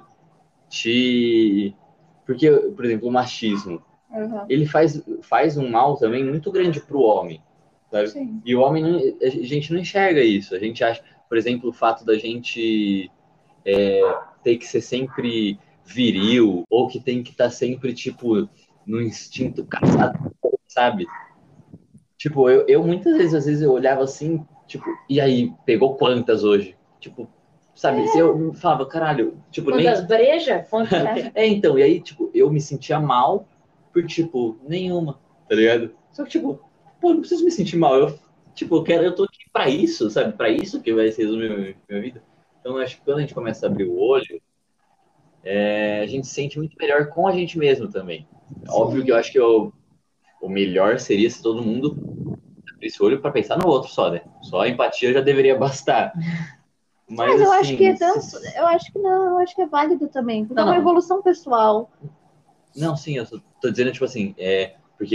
Porque, por exemplo, o machismo, ele faz um mal também muito grande pro homem, sabe? Sim. E o homem, a gente não enxerga isso. A gente acha, por exemplo, o fato da gente ter que ser sempre viril, ou que tem que estar sempre, tipo, no instinto caçador, sabe? Tipo, eu muitas vezes, às vezes eu olhava assim, tipo, e aí, pegou quantas hoje? Tipo, sabe? Se eu falava, caralho, tipo, Quantas brejas? então, e aí, tipo, eu me sentia mal por, tipo, nenhuma, tá ligado? Só que, tipo, pô, não preciso me sentir mal. Eu tô aqui pra isso, sabe? Pra isso que vai ser minha vida. Então, eu acho que quando a gente começa a abrir o olho, a gente se sente muito melhor com a gente mesmo também. Óbvio que eu acho que o melhor seria se todo mundo abrisse o olho pra pensar no outro só, né? Só a empatia já deveria bastar. Mas eu acho assim, que eu acho que não, eu acho que é válido também, porque é uma evolução pessoal. Não, sim, eu tô dizendo, tipo assim, porque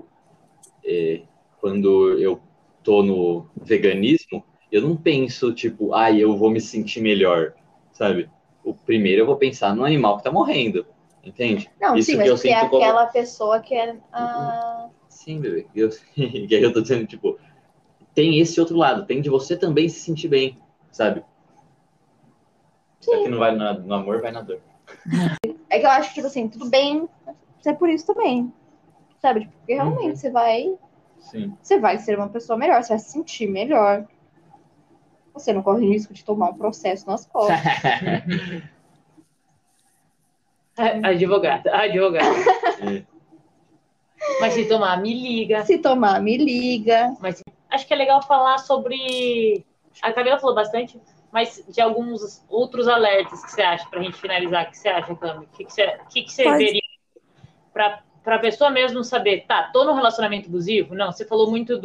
quando eu tô no veganismo, eu não penso, tipo, eu vou me sentir melhor, sabe? O primeiro eu vou pensar no animal que tá morrendo, entende? Não, Isso sim, que mas eu porque é sinto como... aquela pessoa que é... Sim, bebê. Que aí eu tô dizendo, tipo, tem esse outro lado, tem de você também se sentir bem, sabe? Só que não vai no amor, vai na dor. É que eu acho que, tipo assim, tudo bem ser por isso também, sabe? Tipo, porque realmente você vai... Sim. Você vai ser uma pessoa melhor, você vai se sentir melhor. Você não corre risco de tomar um processo nas costas. Advogada. Mas se tomar, me liga. Se tomar, me liga. Mas acho que é legal falar sobre... A Camila falou bastante, mas de alguns outros alertas que você acha, pra gente finalizar. O que você acha, Cami? O que você veria pra pessoa mesmo saber, tá, tô num relacionamento abusivo? Não, você falou muito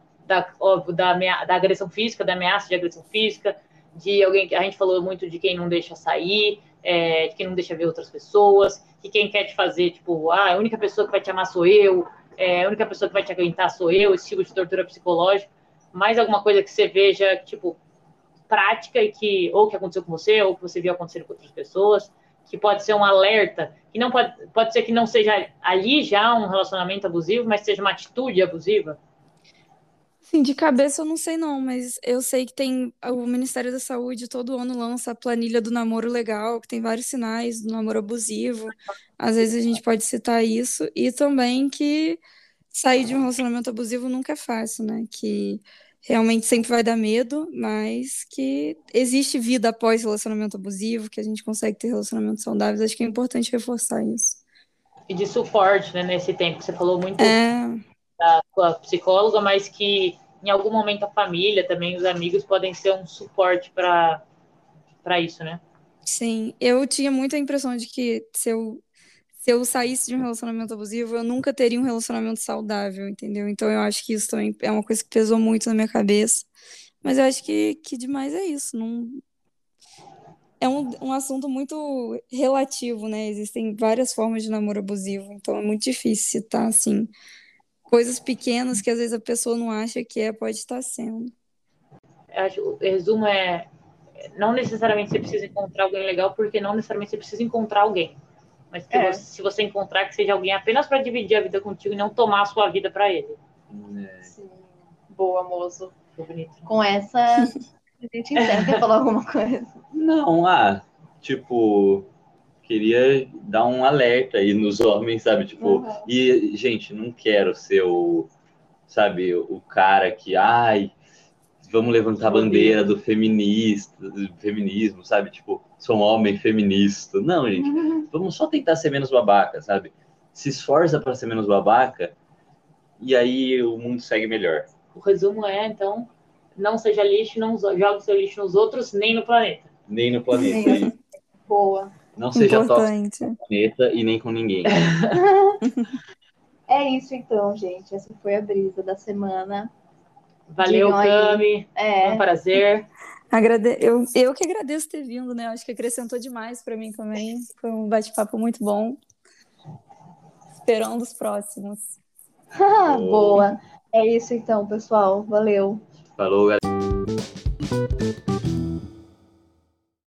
da agressão física, da ameaça de agressão física, de alguém, a gente falou muito de quem não deixa sair, de quem não deixa ver outras pessoas, que quem quer te fazer, tipo, a única pessoa que vai te amar sou eu, a única pessoa que vai te aguentar sou eu, esse tipo de tortura psicológica. Mais alguma coisa que você veja, tipo, prática e que ou que aconteceu com você ou que você viu acontecer com outras pessoas, que pode ser um alerta, que não pode ser que não seja ali já um relacionamento abusivo, mas seja uma atitude abusiva? Sim, de cabeça eu não sei não, mas eu sei que tem o Ministério da Saúde todo ano lança a planilha do namoro legal, que tem vários sinais do namoro abusivo. Às vezes a gente pode citar isso e também que sair de um relacionamento abusivo nunca é fácil, né? Que realmente sempre vai dar medo, mas que existe vida após relacionamento abusivo, que a gente consegue ter relacionamentos saudáveis. Acho que é importante reforçar isso. E de suporte, né, nesse tempo que você falou muito É, da sua psicóloga, mas que em algum momento a família também, os amigos podem ser um suporte para isso, né? sim. Eu tinha muita impressão de que se eu saísse de um relacionamento abusivo, eu nunca teria um relacionamento saudável, entendeu? Então eu acho que isso também é uma coisa que pesou muito na minha cabeça. Mas eu acho que demais é isso. Não, é um assunto muito relativo, né? Existem várias formas de namoro abusivo, então é muito difícil citar, assim, coisas pequenas que às vezes a pessoa não acha que pode estar sendo. Eu acho, o resumo não necessariamente você precisa encontrar alguém legal, porque não necessariamente você precisa encontrar alguém. Mas que se você encontrar, que seja alguém apenas para dividir a vida contigo e não tomar a sua vida para ele. Sim. Boa, moço. Ficou bonito. Com essa, a gente encerra. Quer falar alguma coisa? Não, tipo, queria dar um alerta aí nos homens, sabe? Tipo, e, gente, não quero ser sabe, o cara que, vamos levantar a bandeira do feminismo, sabe? Tipo, sou um homem feminista. Não, gente, vamos só tentar ser menos babaca, sabe? Se esforça para ser menos babaca e aí o mundo segue melhor. O resumo então, não seja lixo, não jogue seu lixo nos outros, nem no planeta. Nem no planeta. Aí. Boa. Não seja Importante. tóxico no planeta e nem com ninguém. É isso então, gente. Essa foi a brisa da semana. Valeu, Cami. Foi um prazer. Eu que agradeço ter vindo, né? Acho que acrescentou demais para mim também. Foi um bate-papo muito bom. Esperando os próximos. Boa. É isso então, pessoal. Valeu. Falou, galera.